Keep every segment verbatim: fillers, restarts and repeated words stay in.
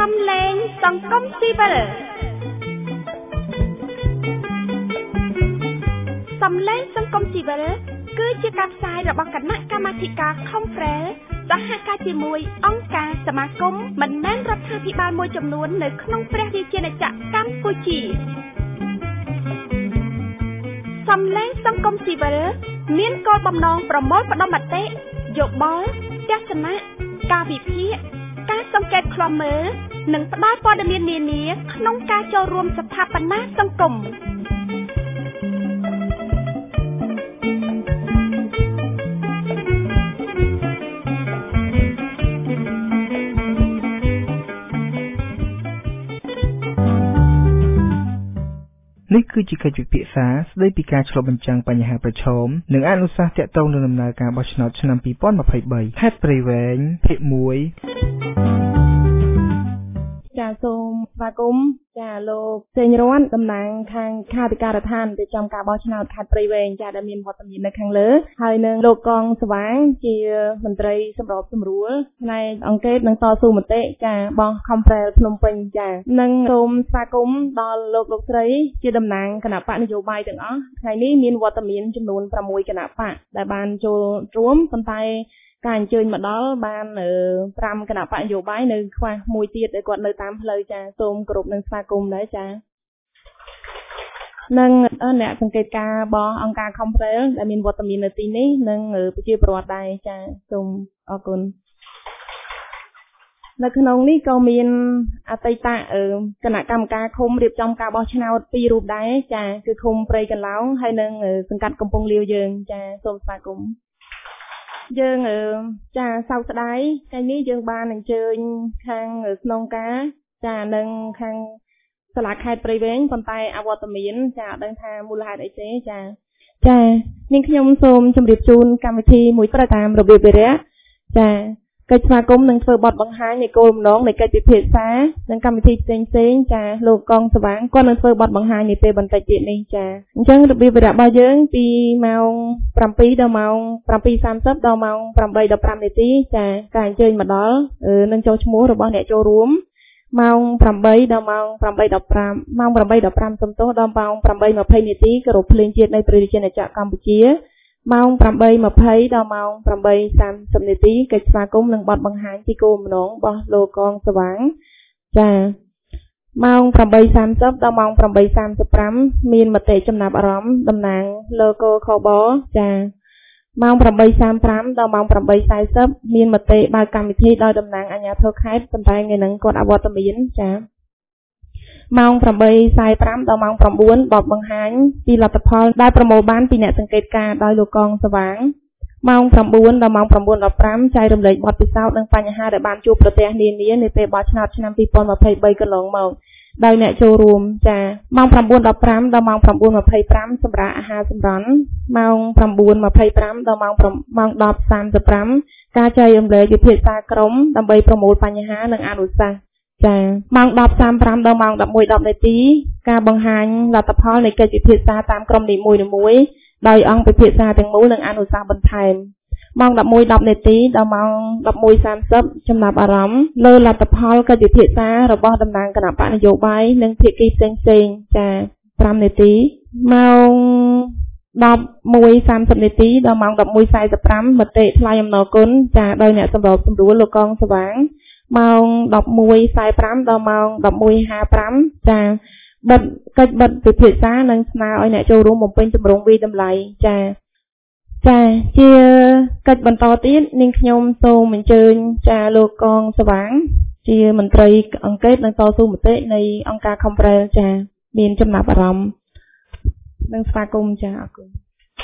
សំឡេងសង្គមស៊ីវិលសំឡេងសង្គមស៊ីវិលគឺជាការផ្សាយរបស់គណៈកម្មាធិការ Conference សហការជាមួយអង្គការសមាគមមិនមែនរដ្ឋាភិបាលមួយចំនួននៅក្នុងព្រះរាជាណាចក្រកម្ពុជាសំឡេងសង្គមស៊ីវិលមានគោលបំណងប្រមូលផ្ដុំមតិយោបល់ទស្សនៈការវិភាគការសង្កេតឃ្លាំមើលនិងផ្ដល់ព័ត៌មាននានាក្នុងការចូលរួមស្ថាបនាសង្គមនេះគឺជាកិច្ចពិភាក្សាស្ដីពីការឆ្លុះបញ្ចាំងបញ្ហាប្រឈមនិងអនុសាសន៍ទាក់ទងនឹងដំណើរការបោះឆ្នោតឆ្នាំពីរពាន់ម្ភៃបីខេត្តព្រៃវែងភាគមួយចាសូមស្វាគមន៍ចាលោកសេងរ័ន្ទតំណាងខាងខាតិការដ្ឋានប្រចាំការបោះឆ្នោតខេត្តព្រៃវែងចាដែលមានវត្តមាននៅខាងលើហើយនឹងលោកកងស្វាងជាមន្ត្រីសម្របសម្រួលផ្នែកអង្កេតនិងតស៊ូមតិចាបោះ Conference ភ្នំពេញចានិងសូមស្វាគមន៍ដល់លោកលោកស្រីជាតំណាងគណៈបកនយោបាយទាំងអស់ថ្ងៃនេះមានវត្តមានចំនួនប្រាំមួយគណៈបកដែលបានចូលរួមប៉ុន្តែការអញ្ជើញមកដល់បានប្រាំគណៈបកនយោបាយនៅខ្វះមួយទៀតដែលគាត់នៅតាមផ្លូវចាសូមគោរពនឹងស្វាគមន៍ដែរចានិងអ្នកសង្កេតការណ៍របស់អង្គការ Conference ដែលមានវត្តមាននៅទីនេះនិងប្រជាពលរដ្ឋដែរចាសូមអរគុណនៅក្នុងនេះក៏មានអតីតគណៈកម្មការឃុំរៀបចំការបោះឆ្នោតពីររូបដែរចាគឺឃុំព្រៃកន្លងហើយនិងសង្កាត់កំពង់លាវយើងចាសូមស្វាគមន៍យើងចាសោកស្ដាយថ្ងៃនេះយើងបានអញ្ជើញខាងក្នុងការចានិងខាងសាលាខេត្តព្រៃវែងប៉ុន្តែអវត្តមានចាអត់ដឹងថាមូលហេតុអីទេចាចានាងខ្ញុំសូមជម្រាបជូនកម្មវិធីមួយប្រតាមរបៀបវិរៈចាកិច្ចស្វាគមន៍នឹងធ្វើបទបង្ហាញនៃគោលបំណងនៃកិច្ចពិភាក្សានិងកម្មវិធីផ្សេងផ្សេងចាលោកកងស្វាងគាត់នឹងធ្វើបទបង្ហាញនាពេលបន្តិចទៀតនេះចាអញ្ចឹងរបៀបវិរៈរបស់យើងពីម៉ោងប្រាំពីរដល់ម៉ោងប្រាំពីរសាមសិបដល់ម៉ោងប្រាំបីដល់ប្រាំនាទីចាការអញ្ជើញមកដល់នឹងចូលឈ្មោះរបស់អ្នកចូលរួមម៉ោងប្រាំបីដល់ម៉ោងប្រាំបីដល់ប្រាំម៉ោងប្រាំបីដល់ប្រាំសំទោសដល់ម៉ោងប្រាំបីម្ភៃនាទីគោរពភ្លេងជាតិនៃព្រះរាជាណាចក្រកម្ពុជាម៉ោងប្រាំបីម្ភៃដល់ម៉ោងប្រាំបីសាមសិបនាទីកិច្ចស្វាគមន៍នឹងបទបង្ហាញពីគោលបំណងរបស់លោកកងស្វាងចាម៉ោងប្រាំបីសាមសិបដល់ម៉ោងប្រាំបីសាមសិបប្រាំមានមតិចំណាប់អារម្មណ៍តំណាងលោកខបចាម៉ោងប្រាំបីសាមប្រាំដល់ម៉ោងប្រាំបីសាមសិបមានមតិបើកកម្មវិធីដោយតំណាងអាជ្ញាធរខេត្តប៉ុន្តែថ្ងៃហ្នឹងគាត់អវត្តមានចាម៉ោងប្រាំបីសាមប្រាំដល់ម៉ោងប្រាំបួនបបបង្ហាញពីលទ្ធផលដែលប្រមូលបានពីអ្នកសង្កេតការណ៍ដោយលោកកងស្វាងម៉ោងប្រាំបួនដល់ម៉ោងប្រាំបួនដល់ប្រាំចែករំលែកបទពិសោធន៍និងបញ្ហាដែលបានជួបប្រទះនានានៅពេលបោះឆ្នោតឆ្នាំពីរពាន់ម្ភៃបីកន្លងមកដោយអ្នកចូលរួមចាម៉ោងប្រាំបួនដល់ប្រាំដល់ម៉ោងប្រាំបួនម្ភៃប្រាំសម្រាប់អាហារសម្រន់ម៉ោងប្រាំបួនម្ភៃប្រាំដល់ម៉ោងម៉ោងដប់សាមសិបប្រាំការចែករំលែកវិភាសាក្រុមដើម្បីប្រមូលបញ្ហានិងអនុសាសន៍ចាម៉ោងដប់សាមប្រាំដល់ម៉ោងដប់មួយដប់នាទីការបង្ហាញលទ្ធផលនៃកិច្ចពិភាក្សាតាមក្រុមនីមួយៗដោយអង្គពិភាក្សាទាំងមូលនិងអនុសាសន៍បន្ថែមម៉ោងដប់មួយដប់នាទីដល់ម៉ោងដប់មួយសាមសិបចំណាប់អារម្មណ៍លើលទ្ធផលកិច្ចពិភាក្សារបស់តំណាងគណៈបកនយោបាយនិងភាគីផ្សេងផ្សេងចាប្រាំនាទីម៉ោងដប់មួយសាមសិបនាទីដល់ម៉ោងដប់មួយសាមសិបប្រាំមតិថ្លែងអំណរគុណចាដោយអ្នកសម្របសម្រួលលោកកងស្វាងម៉ោងដប់មួយសាមប្រាំដល់ម៉ោងដប់មួយហាប្រាំចាបិទកិច្ចបិទពិភាក្សានិងស្នើឲ្យអ្នកចូលរួមបំពេញទម្រង់វិតម្លៃចាចាជាកិច្ចបន្តទៀតនាងខ្ញុំសូមអញ្ជើញចាលោកកងស្វាងជាមន្ត្រីអង្កេតនិងតស៊ូមតិនៃអង្គការ Conference ចាមានចំណាប់អារម្មណ៍និងស្វាគមន៍ចាអរគុណ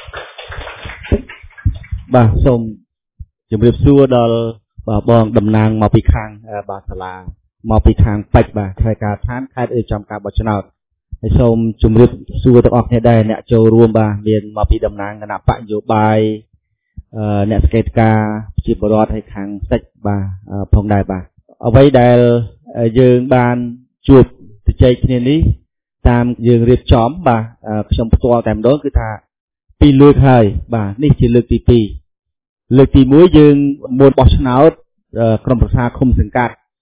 បាទសូមជម្រាបសួរដល់បាទបងតំណាងមកពីខាងបាទសាលាមកពីខាងពេជ្របាទខេត្តការដ្ឋានខេត្តរៀបចំការបោះឆ្នោតហើយសូមជម្រាបសួរទាំងអស់គ្នាដែរអ្នកចូលរួមបាទមានមកពីតំណាងគណៈបកនយោបាយអ្នកសង្កេតការណ៍ប្រជាពលរដ្ឋហើយខាងសិទ្ធិបាទផងដែរបាទអ្វីដែលយើងបានជួបជជែកគ្នានេះតាមយើងរៀបចំបាទខ្ញុំផ្ទាល់តែម្ដងគឺថាពីរលើកហើយបាទនេះជាលើកទីពីរលើកទីមួយយើងមុនបោះឆ្នោតក្រុមប្រឹក្សាឃុំសង្កាត់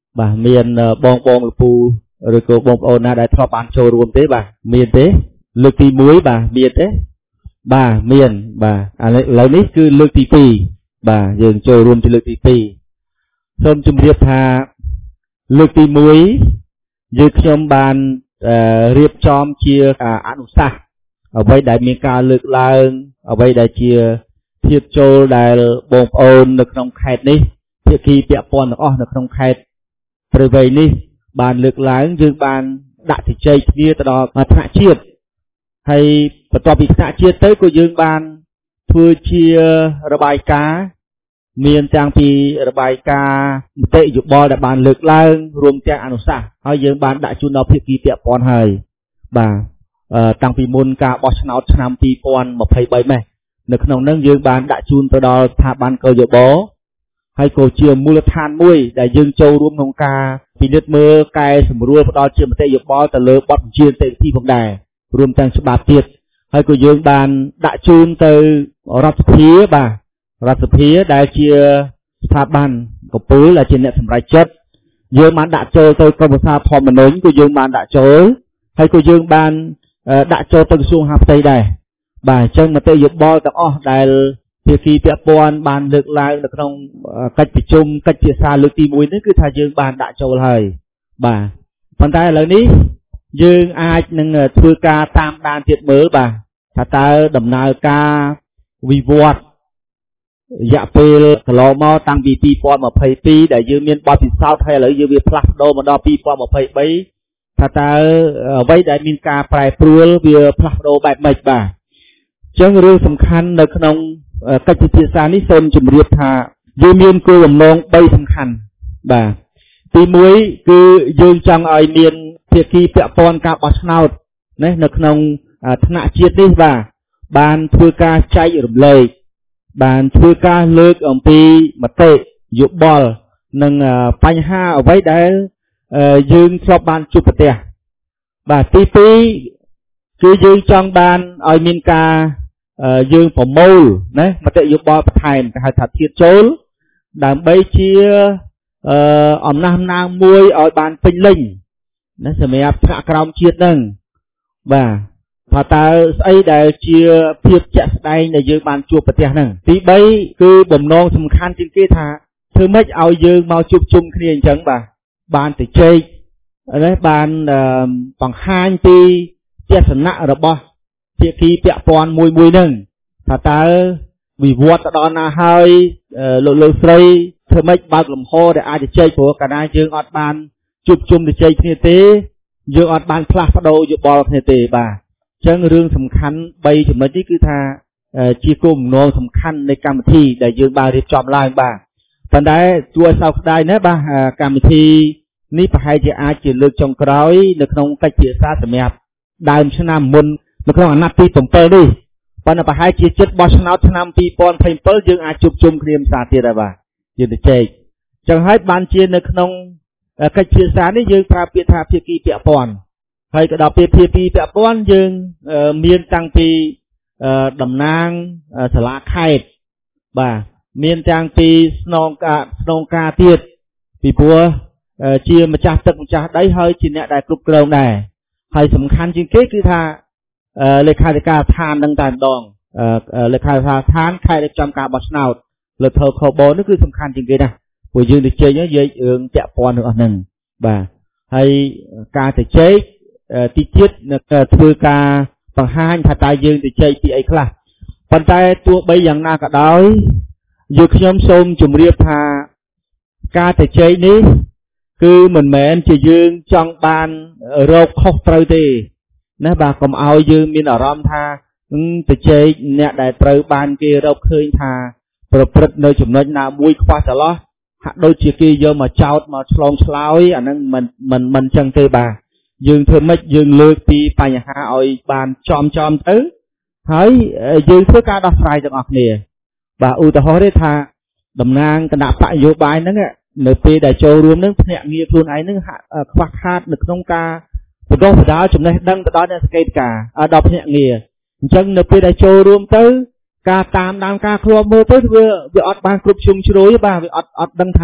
បាទមានបងបងលពូឬក៏បងប្អូនណាដែលធ្លាប់បានចូលរួមទេបាទមានទេលើកទីមួយបាទមានទេបាទមានបាទឥឡូវនេះគឺលើកទីពីរបាទយើងចូលរួមជាលើកទីពីរសូមជម្រាបថាលើកទីមួយយើងខ្ញុំបានរៀបចំជាអនុសាសន៍អ្វីដែលមានការលើកឡើងអ្វីដែលជាធាតុចូលដែលបងប្អូននៅក្នុងខេត្តនេះភាគីពាក់ព័ន្ធទាំងអស់នៅក្នុងខេត្តព្រៃវែងនេះបានលើកឡើងយើងបានដាក់ជជែកគ្នាទៅដល់ថ្នាក់ជាតិហើយបន្ទាប់ពីថ្នាក់ជាតិទៅក៏យើងបានធ្វើជារបាយការណ៍មានទាំងពីរបាយការណ៍មតិយោបល់ដែលបានលើកឡើងរួមទាំងអនុសាសន៍ហើយយើងបានដាក់ជូនដល់ភាគីពាក់ព័ន្ធហើយបាទតាំងពីមុនការបោះឆ្នោតឆ្នាំពីរពាន់ម្ភៃបីម៉េះនៅក្នុងនោះយើងបានដាក់ជូនទៅដល់ស្ថាប័នកយបហើយក៏ជាមូលដ្ឋានមួយដែលយើងចូលរួមក្នុងការពិនិត្យមើលកែសម្រួលផ្ដល់ជាមតិយោបល់ទៅលើបទបញ្ជានីតិវិធីផងដែររួមទាំងច្បាប់ទៀតហើយក៏យើងបានដាក់ជូនទៅរដ្ឋសភាបាទរដ្ឋសភាដែលជាស្ថាប័នកំពូលដែលជាអ្នកសម្រេចចិត្តយើងបានដាក់ចូលទៅក្រមប្រឹក្សាធម្មនុញ្ញក៏យើងបានដាក់ចូលហើយក៏យើងបានដាក់ចូលទៅក្រសួងហាផ្ទៃដែរបាទអញ្ចឹងមតិយោបល់ទាំងអស់ដែលភាគីពាក់ព័ន្ធបានលើកឡើងនៅក្នុងកិច្ចប្រជុំកិច្ចពិភាក្សាលើកទីមួយនេះគឺថាយើងបានដាក់ចូលហើយបាទប៉ុន្តែឥឡូវនេះយើងអាចនឹងធ្វើការតាមដានទៀតមើលបាទថាតើដំណើរការវិវត្តរយៈពេលកន្លងមកតាំងពីពីរពាន់ម្ភៃពីរដែលយើងមានបទពិសោធន៍ហើយឥឡូវយើងវាផ្លាស់ប្ដូរមកដល់ពីរពាន់ម្ភៃបីថាតើអ្វីដែលមានការប្រែប្រួលវាផ្លាស់ប្ដូរបែបម៉េចបាទអញ្ចឹងរឿងសំខាន់នៅក្នុងកិច្ចពិភាក្សានេះសូមជម្រាបថាយើងមានគោលបំណងបីសំខាន់បាទទីមួយគឺយើងចង់ឲ្យមានភាគីពាក់ព័ន្ធការបោះឆ្នោតណានៅក្នុងថ្នាក់ជាតិនេះបាទបានធ្វើការចែករំលែកបានធ្វើការលើកអំពីមតិយោបល់និងបញ្ហាអ្វីដែលយើងធ្លាប់បានជួបប្រទះបាទទីពីរគឺយើងចង់បានឲ្យមានការយើងប្រមូលណាមតិយោបល់បន្ថែមគេហៅថាធាតុចូលដើម្បីជាអំណះអំណាងមួយឲ្យបានពេញលេញណាសម្រាប់ថ្នាក់ក្រោមជាតិហ្នឹងបាទថាតើស្អីដែលជាភាពជាក់ស្ដែងដែលយើងបានជួបប្រទះហ្នឹងទីបីគឺបំណងសំខាន់ជាងគេថាធ្វើម៉េចឲ្យយើងមកជួបជុំគ្នាអញ្ចឹងបាទបានទៅជែកណាបានបង្ហាញពីទស្សនៈរបស់ភាគីពាក់ព័ន្ធមួយមួយហ្នឹងថាតើវិវត្តទៅដល់ណាហើយលោកលោកស្រីធ្វើម៉េចបើកលំហដែលអាចជែកព្រោះកាលណាយើងអត់បានជួបជុំទៅជែកគ្នាទេយើងអត់បានផ្លាស់ប្ដូរយោបល់គ្នាទេបាទអញ្ចឹងរឿងសំខាន់បីចំណុចនេះគឺថាជាគោលបំណងសំខាន់នៃកម្មវិធីដែលយើងបានរៀបចំឡើងបាទប៉ុន្តែជួយឲ្យសោកស្ដាយណាស់បាទកម្មវិធីនេះប្រហែលជាអាចជាលើកចុងក្រោយនៅក្នុងកិច្ចពិភាក្សាសម្រាប់ដើមឆ្នាំមុននៅក្នុងអាណត្តិទី7នេះប៉ុន្តែប្រហែលជាចិត្តបោះឆ្នោតឆ្នាំពីរពាន់ម្ភៃbảyយើងអាចជួបជុំគ្នាផ្សារទៀតហើយបាទយើងទៅជែកចឹងហើយបានជានៅក្នុងកិច្ចពិភាក្សានេះយើងប្រើពាក្យថាភាគីពាក់ព័ន្ធហើយក៏ដល់ពេលភាគីពាក់ព័ន្ធយើងមានតាំងពីតំណាងសាលាខេត្តបាទមានតាំងពីស្នងការស្នងការទៀតពីព្រោះជាម្ចាស់ទឹកម្ចាស់ដីហើយជាអ្នកដែលគ្រប់គ្រងដែរហើយសំខាន់ជាងគេគឺថាលេខាធិការដ្ឋាននឹងតែម្ដងលេខាធិការដ្ឋានខេត្តរៀបចំការបោះឆ្នោតលើថោខបនេះគឺសំខាន់ជាងគេណាព្រោះយើងទៅជែកយើងរឿងពាក់ព័ន្ធនឹងអស់ហ្នឹងបាទហើយការទៅជែកទីទៀតធ្វើការបង្ហាញថាតើយើងទៅជែកពីអីខ្លះប៉ុន្តែទោះបីយ៉ាងណាក៏ដោយយើងខ្ញុំសូមជម្រាបថាការទៅជែកនេះគឺមិនមែនជាយើងចង់បានរកខុសត្រូវទេណាបាទកុំឲ្យយើងមានអារម្មណ៍ថាទៅជែកអ្នកដែលត្រូវបានគេរកឃើញថាប្រព្រឹត្តនៅចំណុចណាមួយខ្វះចន្លោះហាក់ដូចជាគេយកមកចោទមកឆ្លងឆ្លើយអាហ្នឹងមិនមិនមិនចឹងទេបាទយើងធ្វើម៉េចយើងលើកពីបញ្ហាឲ្យបានចំចំទៅហើយយើងធ្វើការដោះស្រាយទាំងអស់គ្នាបាទឧទាហរណ៍ទេថាតំណាងគណៈបកនយោបាយហ្នឹងនៅពេលដែលចូលរួមនឹងភ្នាក់ងារខ្លួនឯងនឹងខ្វះខាតនៅក្នុងការបណ្ដុះបណ្ដាលចំណេះដឹងទៅដល់អ្នកសង្កេតការដល់ភ្នាក់ងារអញ្ចឹងនៅពេលដែលចូលរួមទៅការតាមដានការឃ្លាំមើលទៅវាវាអត់បានគ្រប់ជ្រុងជ្រោយបាទវាអត់អត់ដឹងថា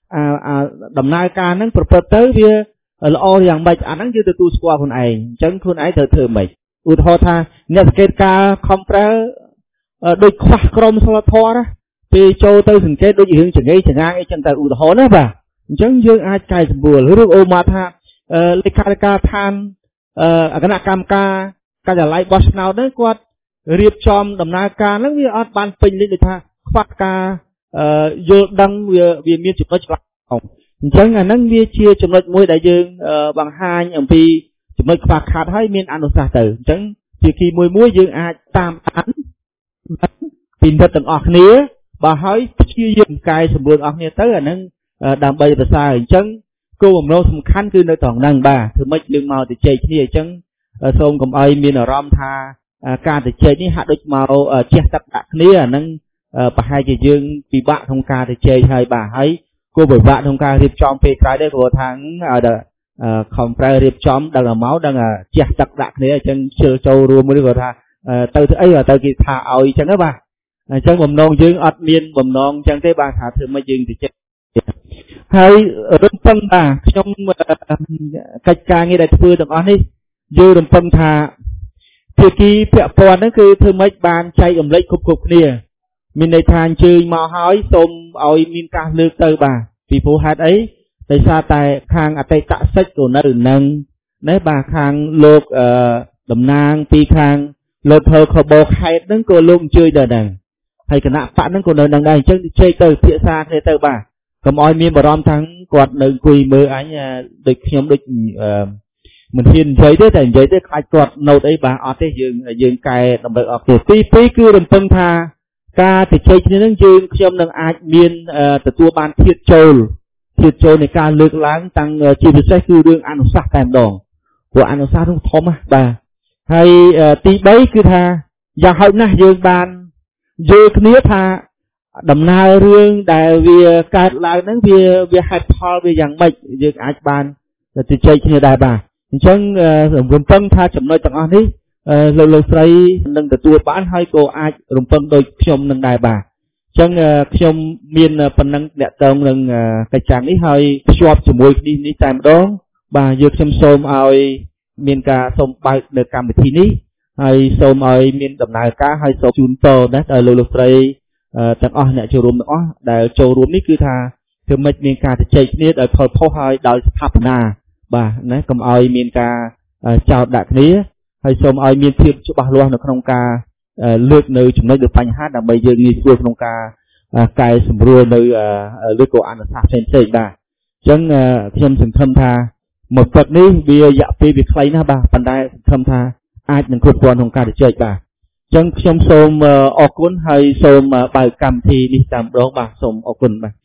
ដំណើរការហ្នឹងប្រព្រឹត្តទៅវាល្អយ៉ាងម៉េចអាហ្នឹងយើងទទួលស្គាល់ខ្លួនឯងអញ្ចឹងខ្លួនឯងត្រូវធ្វើម៉េចឧទាហរណ៍ថាអ្នកសង្កេតការខំប្រើដូចខ្វះក្រមសីលធម៌ណាពេលចូលទៅសង្កេតដូចរឿងចង្អេចង្អាងអីចឹងទៅឧទាហរណ៍ណាបាទអញ្ចឹងយើងអាចកែសម្រួលឬអូមកថាលេខាធិការឋានគណៈកម្មការការិយាល័យបោះឆ្នោតហ្នឹងគាត់រៀបចំដំណើរការហ្នឹងវាអត់បានពេញលេញដូចថាខ្វះការយល់ដឹងវាវាមានចំណុចខ្លះអញ្ចឹងអាហ្នឹងវាជាចំណុចមួយដែលយើងបង្ហាញអំពីចំណុចខ្វះខាតហើយមានអនុសាសន៍ទៅអញ្ចឹងជាគីមួយមួយយើងអាចតាមដានពីនិតទាំងអស់គ្នាបើហើយព្យាយាមកែសម្រួលអស់គ្នាទៅអាហ្នឹងដើម្បីប្រសើរអញ្ចឹងគោលបំណងសំខាន់គឺនៅត្រង់ហ្នឹងបាទធ្វើម៉េចយើងមកទៅជែកគ្នាអញ្ចឹងសូមកុំឲ្យមានអារម្មណ៍ថាការទៅជែកនេះហាក់ដូចមកជះទឹកដាក់គ្នាអាហ្នឹងប្រហែលជាយើងពិបាកក្នុងការទៅជែកហើយបាទហើយគោលពិបាកក្នុងការរៀបចំពេលក្រោយដែរព្រោះថាឲ្យតែខំប្រើរៀបចំដល់មកដល់ជះទឹកដាក់គ្នាអញ្ចឹងជិលចូលរួមមួយគាត់ថាទៅធ្វើអីទៅគេថាឲ្យអញ្ចឹងណាបាទអញ្ចឹងបំណងយើងអត់មានបំណងអញ្ចឹងទេបាទថាធ្វើម៉េចយើងទៅជែកហើយរំពឹងបាទខ្ញុំកិច្ចការងារដែលធ្វើទាំងអស់នេះយើងរំពឹងថាភាគីពាក់ព័ន្ធហ្នឹងគឺធ្វើម៉េចបានចែករំលែកគ្រប់គ្រប់គ្នាមានន័យថាអញ្ជើញមកហើយសូមឲ្យមានការលើកទៅបាទពីព្រោះហេតុអីដោយសារតែខាងអតីតសិទ្ធិក៏នៅនឹងណាបាទខាងលោកតំណាងពីខាងលោកផលខបោខេតហ្នឹងក៏លោកអញ្ជើញដែរហ្នឹងហើយគណៈបកហ្នឹងក៏នៅនឹងដែរអញ្ចឹងជែកទៅភាសាគ្នាទៅបាទកុំឲ្យមានបារម្ភថាគាត់នៅអង្គុយមើលអញដូចខ្ញុំដូចមិនហ៊ាននិយាយទេតែនិយាយទេខ្លាចគាត់ណូតអីបាទអត់ទេយើងយើងកែដើម្បីអត់ទេទីពីរគឺរំពឹងថាការជជែកគ្នានឹងយើងខ្ញុំនឹងអាចមានទទួលបានធាតុចូលធាតុចូលនៃការលើកឡើងតាំងជាពិសេសគឺរឿងអនុសាសន៍តែម្ដងព្រោះអនុសាសន៍នោះធំណាស់បាទហើយទីបីគឺថាយ៉ាងហោចណាស់យើងបានយល់គ្នាថាដំណើររឿងដែលវាកើតឡើងហ្នឹងវាវាហេតុផលវាយ៉ាងម៉េចយើងអាចបានជជែកគ្នាដែរបាទអញ្ចឹងរំពឹងថាចំណុចទាំងអស់នេះលោកលោកស្រីនឹងទទួលបានហើយក៏អាចរំពឹងដូចខ្ញុំនឹងដែរបាទអញ្ចឹងខ្ញុំមានប៉ុណ្ណឹងអ្នកតងនឹងកិច្ចការនេះហើយភ្ជាប់ជាមួយគ្នានេះតែម្ដងបាទយើងខ្ញុំសូមឲ្យមានការសូមបើកនៅកម្មវិធីនេះហើយសូមឲ្យមានដំណើរការហើយសូមជូនតណាដល់លោកលោកស្រីទាំងអស់អ្នកចូលរួមទាំងអស់ដែលចូលរួមនេះគឺថាធ្វើម៉េចមានការជជែកគ្នាដោយផលផុសហើយដោយស្ថាបនាបាទណាកុំឲ្យមានការចោទដាក់គ្នាហើយសូមឲ្យមានភាពច្បាស់លាស់នៅក្នុងការលើកនៅចំណុចឬបញ្ហាដើម្បីយើងងាយស្រួលក្នុងការកែសម្រួលនៅឬក៏អនុសាសន៍ផ្សេងផ្សេងបាទអញ្ចឹងខ្ញុំសង្ឃឹមថាមួយព្រឹកនេះវារយៈពេលវាខ្លីណាស់បាទប៉ុន្តែសង្ឃឹមថាអាចនឹងគ្រប់គ្រាន់ក្នុងការជជែកបាទអញ្ចឹងខ្ញុំសូមអរគុណហើយសូមបើកកម្មវិធីនេះតែម្ដងបាទសូមអរគុណបាទ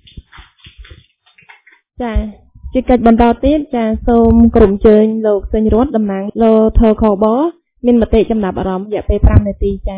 ចាជាកិច្ចបន្តទៀតចាសូមក្រុមជើញលោកសេញរតតំណាងលោកថខបមានមតិចំណាប់អារម្មណ៍រយៈពេលប្រាំនាទីចា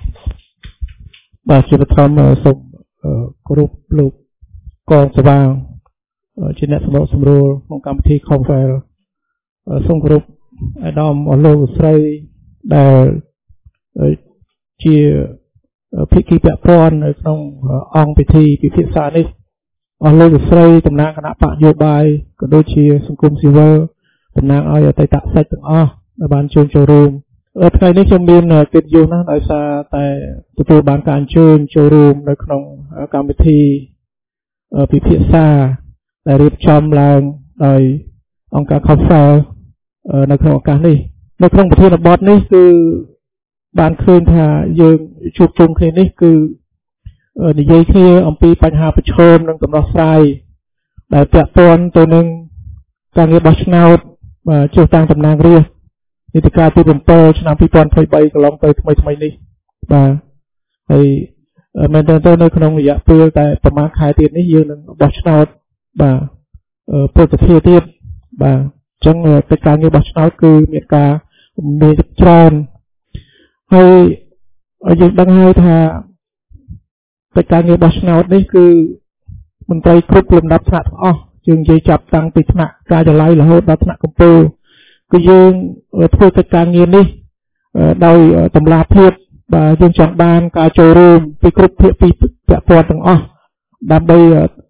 បាទជាបឋមសូមគោរពលោកកងស្វាងជាអ្នកសម្របសម្រួលក្នុងកម្មវិធី Conference សូមគោរពអាដាមអលោកស្រីដែលជាភិក្ខុពាក់ព័ន្ធនៅក្នុងអង្គពិធីពិភាក្សានេះអស់លោកស្រីតំណាងគណៈបកនយោបាយក៏ដូចជាសង្គមស៊ីវិលតំណាងឲ្យអតីតសិទ្ធិទាំងអស់ដែលបានចូលចូលរួមថ្ងៃនេះខ្ញុំមានកិត្តិយសណាស់ដោយសារតែទទួលបានការអញ្ជើញចូលរួមនៅក្នុងកម្មវិធីពិភាក្សាដែលរៀបចំឡើងដោយអង្គការ Conference នៅក្នុងឱកាសនេះនៅក្នុងប្រធានបទនេះគឺបានឃើញថាយើងជួបជុំគ្នានេះគឺនិយាយគ្នាអំពីបញ្ហាប្រឈមនិងដំណោះស្រាយដែលពាក់ព័ន្ធទៅនឹងការងារបោះឆ្នោតជ្រើសតាំងតំណាងរាស្ត្រនីតិកាលទី7ឆ្នាំពីរពាន់ยี่สิบสามកន្លងទៅថ្មីថ្មីនេះបាទហើយមែនតើទៅនៅក្នុងរយៈពេលតែប្រហែលខែទៀតនេះយើងនឹងបោះឆ្នោតបាទព្រឹទ្ធសភាទៀតបាទអញ្ចឹងកិច្ចការងារបោះឆ្នោតគឺមានការមានច្រើនហើយយើងដឹងហើយថាកិច្ចការងារបោះឆ្នោតនេះគឺមន្ត្រីគ្រប់លំដាប់ថ្នាក់ទាំងអស់យើងនិយាយចាប់តាំងពីថ្នាក់ការិយាល័យរហូតដល់ថ្នាក់កំពូលគឺយើងធ្វើកិច្ចការងារនេះដោយតម្លាភាពបាទយើងចង់បានការចូលរួមពីគ្រប់ភាគីពាក់ព័ន្ធទាំងអស់ដើម្បី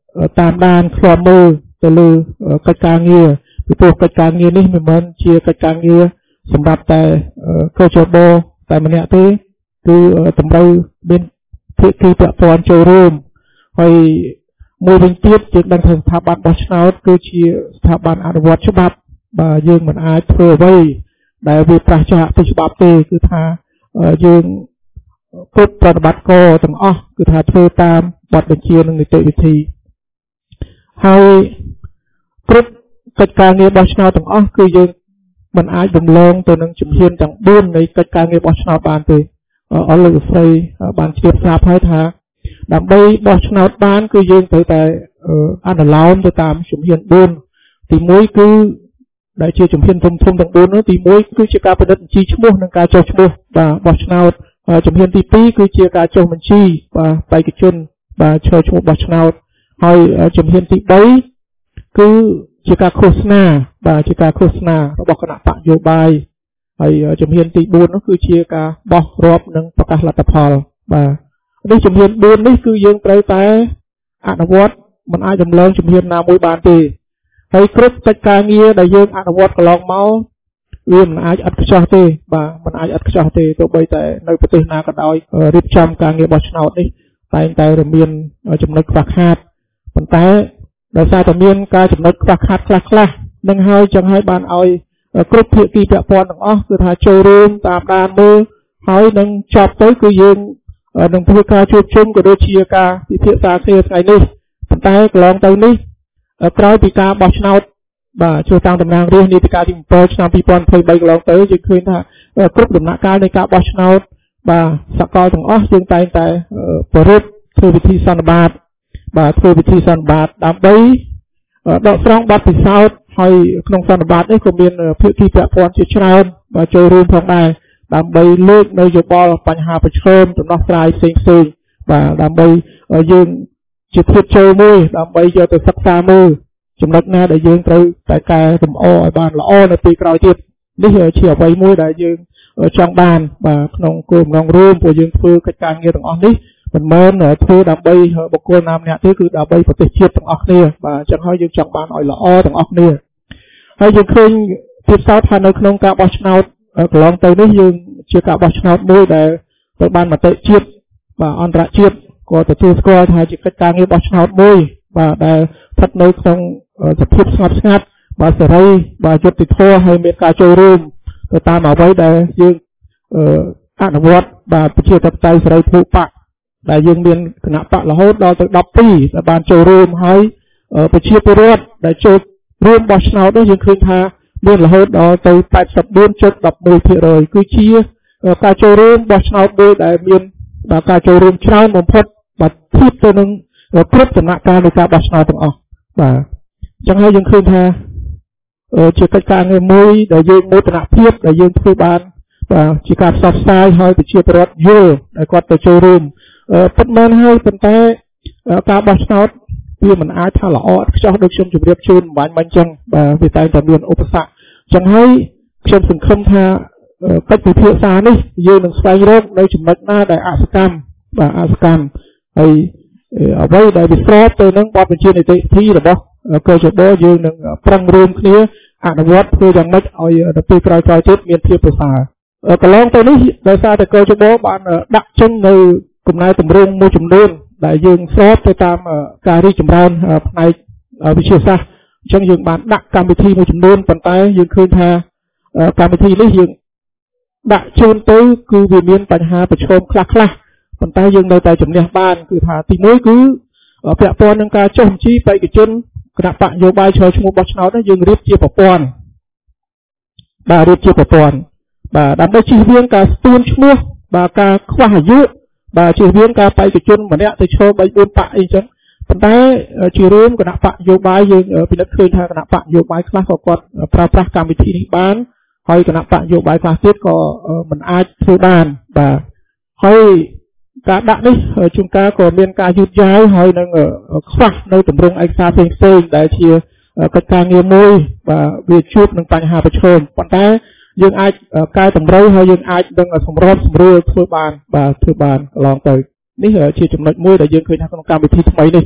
តាមដានឃ្លាំមើលទៅលើកិច្ចការងារពីព្រោះកិច្ចការងារនេះមិនមែនជាកិច្ចការងារសម្រាប់តែកោជបតែម្នាក់ទេគឺតម្រូវមានភាគីពាក់ព័ន្ធចូលរួមហើយមួយវិញទៀតយើងដឹងថាស្ថាប័នបោះឆ្នោតគឺជាស្ថាប័នអនុវត្តច្បាប់បាទយើងមិនអាចធ្វើអ្វីដែលវាប្រឆាំងពីច្បាប់ទេគឺថាយើងគ្រប់ប្រតិបត្តិការទាំងអស់គឺថាធ្វើតាមបទបញ្ជានិងនីតិវិធីហើយគ្រប់កិច្ចការងារបោះឆ្នោតទាំងអស់គឺយើងមិនអាចរំលងទៅនឹងជំហានទាំងបួននៃកិច្ចការងារបោះឆ្នោតបានទេអរលោកស្រីបានជ្រាបស្រាប់ហើយថាដើម្បីបោះឆ្នោតបានគឺយើងត្រូវតែអនុលោមទៅតាមជំហានបួនទីមួយគឺដែលជាជំហានធំធំទាំងបួននោះទីមួយគឺជាការពិនិត្យបញ្ជីឈ្មោះនិងការចុះឈ្មោះបាទបោះឆ្នោតជំហានទីពីរគឺជាការចុះបញ្ជីបាទបេក្ខជនបាទឈរឈ្មោះបោះឆ្នោតហើយជំហានទីបីគឺជាការឃោសនាបាទជាការឃោសនារបស់គណៈបកនយោបាយហើយជំហានទីបួននោះគឺជាការបោះរាប់និងប្រកាសលទ្ធផលបាទនេះជំហានបួននេះគឺយើងត្រូវតែអនុវត្តមិនអាចរំលងជំហានណាមួយបានទេហើយគ្រប់កិច្ចការងារដែលយើងអនុវត្តកន្លងមកវាមិនអាចឥតខ្ចោះទេបាទមិនអាចឥតខ្ចោះទេទោះបីតែនៅប្រទេសណាក៏ដោយរៀបចំការងារបោះឆ្នោតនេះតែងតែមានចំណុចខ្វះខាតប៉ុន្តែដោយសារតែមានការចំណុចខ្វះខាតខ្លះខ្លះនឹងហើយចឹងហើយបានឲ្យគ្រប់ភាគីពាក់ព័ន្ធទាំងអស់គឺថាចូលរួមតាមដានមើលហើយនឹងចប់ទៅគឺយើងនឹងធ្វើការជួបជុំក៏ដូចជាការពិភាក្សាគ្នាថ្ងៃនេះប៉ុន្តែកន្លងទៅនេះក្រោយពីការបោះឆ្នោតបាទជួតាមតំណាងរាស្ត្រនីតិកាលទីbảyឆ្នាំពីរពាន់ยี่สิบสามកន្លងទៅយើងឃើញថាគ្រប់ដំណាក់កាលនៃការបោះឆ្នោតបាទសកលទាំងអស់យើងតែងតែប្រពៃធ្វើពិធីសន្និបាតបាទធ្វើពិធីសន្និបាតដើម្បីដកស្រង់បទពិសោធន៍ហើយក្នុងសន្និបាតនេះក៏មានភាគីពាក់ព័ន្ធជាច្រើនបាទចូលរួមផងដែរដើម្បីលើកនៅយោបល់បញ្ហាប្រឈមដំណោះស្រាយផ្សេងផ្សេងបាទដើម្បីយើងជាធៀបចូលមួយដើម្បីយកទៅសិក្សាមើលចំណុចណាដែលយើងត្រូវតែកែលម្អឲ្យបានល្អនៅពេលក្រោយទៀតនេះជាអ្វីមួយដែលយើងចង់បានបាទក្នុងគោលបំណងរួមព្រោះយើងធ្វើកិច្ចការងារទាំងអស់នេះមិនមែនធ្វើដើម្បីបុគ្គលណាម្នាក់ទេគឺដើម្បីប្រទេសជាតិទាំងអស់គ្នាបាទអញ្ចឹងហើយយើងចង់បានឲ្យល្អទាំងអស់គ្នាហើយយើងឃើញទៀតសោតថានៅក្នុងការបោះឆ្នោតកន្លងទៅនេះយើងជាការបោះឆ្នោតមួយដែលត្រូវបានមតិជាតិបាទអន្តរជាតិក៏ទទួលស្គាល់ថាជាកិច្ចការងារបោះឆ្នោតមួយបាទដែលស្ថិតនៅក្នុងសភាពស្ងប់ស្ងាត់បាទសេរីបាទយុត្តិធម៌ហើយមានការចូលរួមទៅតាមអ្វីដែលយើងអនុវត្តបាទប្រជាធិបតេយ្យសេរីភូបកដែលយើងមានគណៈបករហូតដល់ទៅដប់ពីរដែលបានចូលរួមហើយប្រជាពលរដ្ឋដែលចូលរួមបោះឆ្នោតនោះយើងឃើញថាមានរហូតដល់ទៅ 八十四點一mộtភាគរយ គឺជាការចូលរួមបោះឆ្នោតមួយដែលមានបាទការចូលរួមច្រើនបំផុតបាទធៀបទៅនឹងគ្រប់ដំណាក់កាលនៃការបោះឆ្នោតទាំងអស់បាទអញ្ចឹងហើយយើងឃើញថាជាកិច្ចការងារមួយដែលយើងមោទនភាពដែលយើងធ្វើបានបាទជាការផ្សព្វផ្សាយឲ្យប្រជាពលរដ្ឋយល់ដែលគាត់ទៅចូលរួមពិតមែនហើយប៉ុន្តែការបោះឆ្នោតវាមិនអាចថាល្អឥតខ្ចោះដូចខ្ញុំជម្រាបជូនបាញ់មិញអញ្ចឹងបាទវាតែងតែមានឧបសគ្គអញ្ចឹងហើយខ្ញុំសង្ឃឹមថាកិច្ចពិភាក្សានេះយើងនឹងស្វែងរកនៅចំណុចណាដែលអសកម្មបាទអសកម្មហើយអ្វីដែលវាស្របទៅនឹងបទបញ្ជានីតិវិធីរបស់កោជបយើងនឹងប្រឹងរួមគ្នាអនុវត្តធ្វើយ៉ាងម៉េចឲ្យទៅពេលក្រោយៗទៀតមានភាពប្រសើរកន្លងទៅនេះដោយសារតែកោជបបានដាក់ចេញនៅកំណែតម្រង់មួយចំនួនដែលយើងស្របទៅតាមការរីកចម្រើនផ្នែកវិទ្យាសាស្ត្រអញ្ចឹងយើងបានដាក់កម្មវិធីមួយចំនួនប៉ុន្តែយើងឃើញថាកម្មវិធីនេះយើងដាក់ជូនទៅគឺវាមានបញ្ហាប្រឈមខ្លះខ្លះប៉ុន្តែយើងនៅតែជំនះបានគឺថាទីមួយគឺពាក់ព័ន្ធនឹងការចុះបញ្ជីបេក្ខជនគណៈបកនយោបាយឈរឈ្មោះបោះឆ្នោតនេះយើងរៀបជាប្រព័ន្ធបាទរៀបជាប្រព័ន្ធបាទដើម្បីជៀសវាងការស្ទួនឈ្មោះបាទការខ្វះអាយុបាទជៀសវាងការបេក្ខជនម្នាក់ទៅឈរបីបួនបកអីចឹងប៉ុន្តែជារួមគណៈបកនយោបាយយើងពិនិត្យឃើញថាគណៈបកនយោបាយខ្លះក៏គាត់ប្រើប្រាស់កម្មវិធីនេះបានហើយគណៈបកនយោបាយខ្លះទៀតក៏មិនអាចធ្វើបានបាទហើយការដាក់នេះជួនកាលក៏មានការយឺតយ៉ាវហើយនឹងខ្វះនៅទម្រង់ឯកសារផ្សេងៗដែលជាកិច្ចការងារមួយបាទវាជួបនឹងបញ្ហាប្រឈមប៉ុន្តែយើងអាចកែតម្រូវហើយយើងអាចនឹងសម្របសម្រួលធ្វើបានបាទធ្វើបានកន្លងទៅនេះជាចំណុចមួយដែលយើងឃើញថាក្នុងកម្មវិធីថ្មីនេះ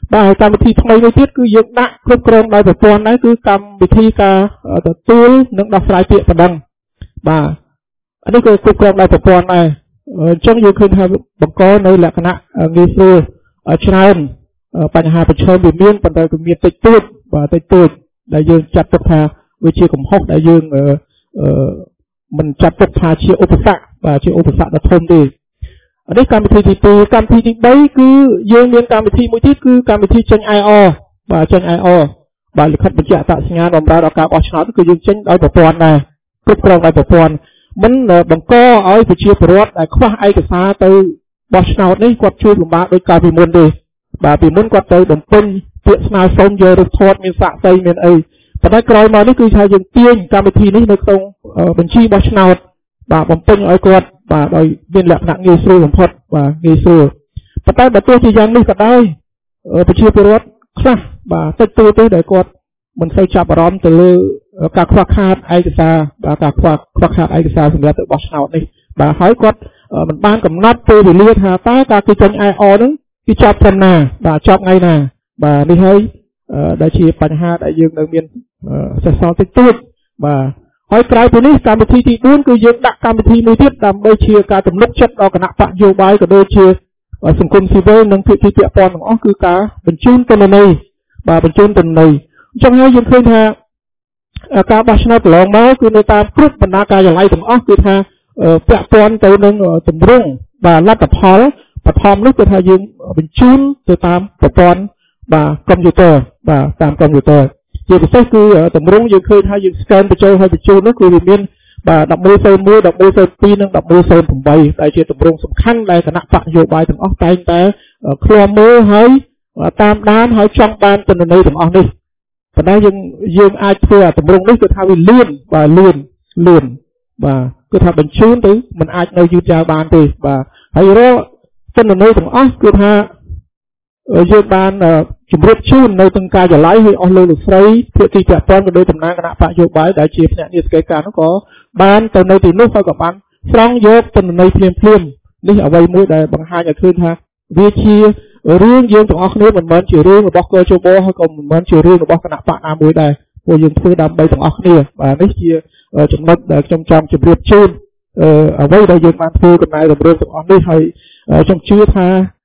បាទកម្មវិធីថ្មីមួយទៀតគឺយើងដាក់គ្រប់គ្រងដោយប្រព័ន្ធដែរគឺកម្មវិធីការទទួលនិងដោះស្រាយពាក្យបណ្ដឹងបាទអានេះក៏គ្រប់គ្រងដោយប្រព័ន្ធដែរអញ្ចឹងយើងឃើញថាបង្កនៅលក្ខណៈងាយស្រួលច្រើនបញ្ហាប្រឈមវាមានប៉ុន្តែក៏មានតិចតួចបាទតិចតួចដែលយើងចាត់ទុកថាវាជាកំហុសដែលយើងមិនចាត់ទុកថាជាឧបសគ្គបាទជាឧបសគ្គដ៏ធំទេនេះកម្មវិធីទីពីរកម្មវិធីទីបីគឺយើងមានកម្មវិធីមួយទៀតគឺកម្មវិធីចេញ I R បាទចេញ I R បាទលិខិតបញ្ជាក់អត្តសញ្ញាណបម្រើដល់ការបោះឆ្នោតគឺយើងចេញដោយប្រព័ន្ធដែរគ្រប់គ្រងដោយប្រព័ន្ធមិនបង្កឲ្យប្រជាពលរដ្ឋដែលខ្វះឯកសារទៅបោះឆ្នោតនេះគាត់ជួយលំបាកដោយកាលពីមុនទេបាទពីមុនគាត់ទៅបំពេញពាក្យស្នើសុំយករូបថតមានសាក្សីមានអីប៉ុន្តែក្រោយមកនេះគឺថាយើងទាញកម្មវិធីនេះនៅក្នុងបញ្ជីបោះឆ្នោតបាទបំពេញឲ្យគាត់បាទដោយមានលក្ខណៈងាយស្រួលបំផុតបាទងាយស្រួលប៉ុន្តែបើទោះជាយ៉ាងនេះក៏ដោយប្រជាពលរដ្ឋខ្លះបាទតិចតួចទេដែលគាត់មិនសូវចាប់អារម្មណ៍ទៅលើការខ្វះខាតឯកសារបាទការខ្វះខ្វះខាតឯកសារសម្រាប់ទៅបោះឆ្នោតនេះបាទហើយគាត់មិនបានកំណត់ពេលវេលាថាតើការគេចេញ I R ហ្នឹងគឺចប់ត្រឹមណាបាទចប់ថ្ងៃណាបាទនេះហើយដែលជាបញ្ហាដែលយើងនៅមានសេសសល់តិចតួចបាទហើយក្រៅពីនេះកម្មវិធីទីបួនគឺយើងដាក់កម្មវិធីមួយទៀតដើម្បីជាការទំនុកចិត្តដល់គណៈបកយោបាយក៏ដូចជាសង្គមស៊ីវិលនិងភាគីពាក់ព័ន្ធទាំងអស់គឺការបញ្ជូនទិន្នន័យបាទបញ្ជូនទិន្នន័យអញ្ចឹងហើយយើងឃើញថាការបោះឆ្នោតកន្លងមកគឺនៅតាមគ្រប់បណ្ដាការិយាល័យទាំងអស់គឺថាពាក់ព័ន្ធទៅនឹងទម្រង់បាទលទ្ធផលបឋមនោះគឺថាយើងបញ្ជូនទៅតាមប្រព័ន្ធបាទកុំព្យូទ័របាទតាមកុំព្យូទ័រជាពិសេសគឺតម្រង់យើងឃើញថាយើង scan បញ្ចូលឲ្យបញ្ជូននោះគឺវាមានបាទ một một không một một một không hai និង một một không tám ដែលជាតម្រង់សំខាន់ដែលគណៈបកនយោបាយទាំងអស់តែងតែឃ្លាំមើលហើយតាមដានហើយចង់បានទិន្នន័យទាំងអស់នេះប៉ុន្តែយើងយើងអាចធ្វើអាតម្រង់នេះគឺថាវាលឿនបាទលឿនលឿនបាទគឺថាបញ្ជូនទៅมันអាចនៅយឺតយ៉ាវបានទេបាទហើយរកទិន្នន័យទាំងអស់គឺថាយើងបានជំរាបជូននៅទាំងការិយាល័យហើយអស់លោកលោកស្រីភាគីពាក់ព័ន្ធក៏ដោយតំណាងគណៈបកនយោបាយដែលជាភ្នាក់ងារសកម្មការនោះក៏បានទៅនៅទីនោះហើយក៏បានស្រង់យកទិន្នន័យភ្លាមភ្លាមនេះអ្វីមួយដែលបង្ហាញឲ្យឃើញថាវាជារឿងយើងទាំងអស់គ្នាមិនមែនជារឿងរបស់កោជបហើយក៏មិនមែនជារឿងរបស់គណៈបកណាមួយដែរព្រោះយើងធ្វើដើម្បីទាំងអស់គ្នាបាទនេះជាចំណុចដែលខ្ញុំចង់ជម្រាបជូនអ្វីដែលយើងបានធ្វើកំណែតម្រង់ទាំងអស់នេះហើយខ្ញុំជឿថា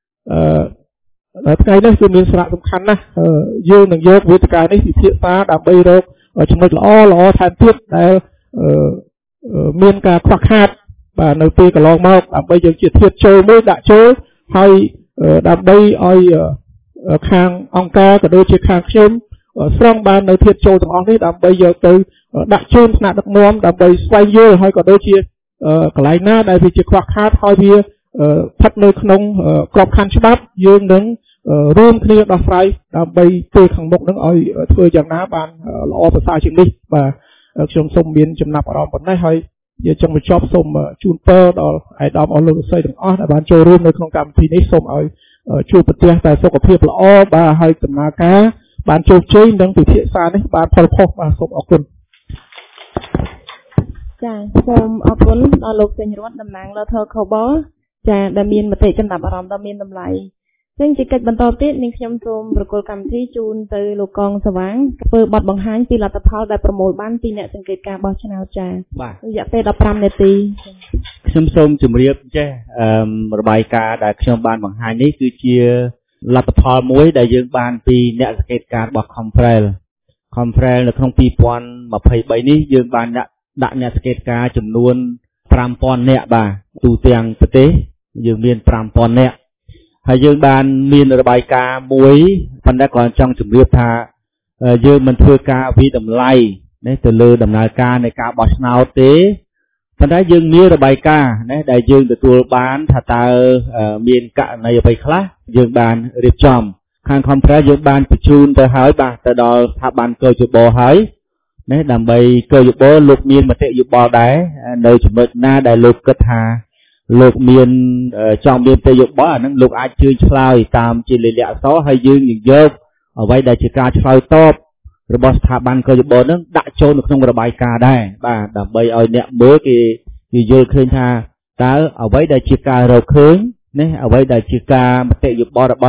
ថ្ងៃនេះគឺមានសារៈសំខាន់ណាស់យើងនឹងយកវេទិកានេះពិភាក្សាដើម្បីរកចំណុចល្អល្អថែមទៀតដែលមានការខ្វះខាតបាទនៅពេលកន្លងមកដើម្បីយើងជាធាតុចូលមួយដាក់ចូលហើយដើម្បីឲ្យខាងអង្គការក៏ដូចជាខាងខ្ញុំស្រង់បាននៅធាតុចូលទាំងអស់នេះដើម្បីយកទៅដាក់ជូនថ្នាក់ដឹកនាំដើម្បីស្វែងយល់ហើយក៏ដូចជាកន្លែងណាដែលវាជាខ្វះខាតហើយវាស្ថិតនៅក្នុងក្របខ័ណ្ឌច្បាប់យើងនឹងរួមគ្នាដោះស្រាយដើម្បីពេលខាងមុខនឹងឲ្យធ្វើយ៉ាងណាបានល្អប្រសើរជាងនេះបាទខ្ញុំសូមមានចំណាប់អារម្មណ៍ប៉ុណ្ណេះហើយយើងចង់បញ្ចប់សូមជូនពរដល់អាយដាមអស់លោកលោកស្រីទាំងអស់ដែលបានចូលរួមនៅក្នុងកម្មវិធីនេះសូមឲ្យជួបប្រទះតែសុខភាពល្អបាទហើយដំណើរការបានជោគជ័យនិងពិភាក្សានេះបានផលផុសបាទសូមអរគុណចាសូមអរគុណដល់លោកសេញរតតំណាងលធខបចាដែលមានមតិចំណាប់អារម្មណ៍ដ៏មានតម្លៃចឹងជាកិច្ចបន្តទៀតនាងខ្ញុំសូមប្រគល់កម្មវិធីជូនទៅលោកកងសវាងធ្វើបទបង្ហាញពីលទ្ធផលដែលប្រមូលបានពីអ្នកសង្កេតការបោះឆ្នោតចារយៈពេល15នាទីខ្ញុំសូមជម្រាបចេះអឺរបាយការណ៍ដែលខ្ញុំបានបង្ហាញនេះគឺជាលទ្ធផលមួយដែលយើងបានពីអ្នកសង្កេតការរបស់ Comprel Comprel នៅក្នុងពីរពាន់ยี่สิบสามនេះយើងបានដាក់អ្នកសង្កេតការចំនួនfive thousandនាក់បាទទូទាំងប្រទេសយើងមានfive thousandនាក់ហើយយើងបានមានរបាយការណ៍មួយប៉ុន្តែគ្រាន់ចង់ជម្រាបថាយើងមិនធ្វើការវិតម្លៃនេះទៅលើដំណើរការនៃការបោះឆ្នោតទេប៉ុន្តែយើងមានរបាយការណ៍ណាដែលយើងទទួលបានថាតើមានករណីអ្វីខ្លះយើងបានរៀបចំខាង Comprel យើងបានបញ្ជូនទៅហើយបាទទៅដល់ស្ថាប័នកោជបហើយណាដើម្បីកោជបលោកមានមតិយោបល់ដែរនៅចំណុចណាដែលលោកគិតថាលោកមានចង់មានប្រយោជន៍អាហ្នឹងលោកអាចជឿឆ្លើយតាមជាលិលាអក្សរហើយយើងនឹងយកអ្វីដែលជាការឆ្លើយតបរបស់ស្ថាប័នកោជបហ្នឹងដាក់ចូលនៅក្នុងរបាយការណ៍ដែរបាទដើម្បីឲ្យអ្នកមើលគេគេយល់ឃើញថាតើអ្វីដែលជាការរកឃើញណាអ្វីដែលជាការមតិយោបល់របស់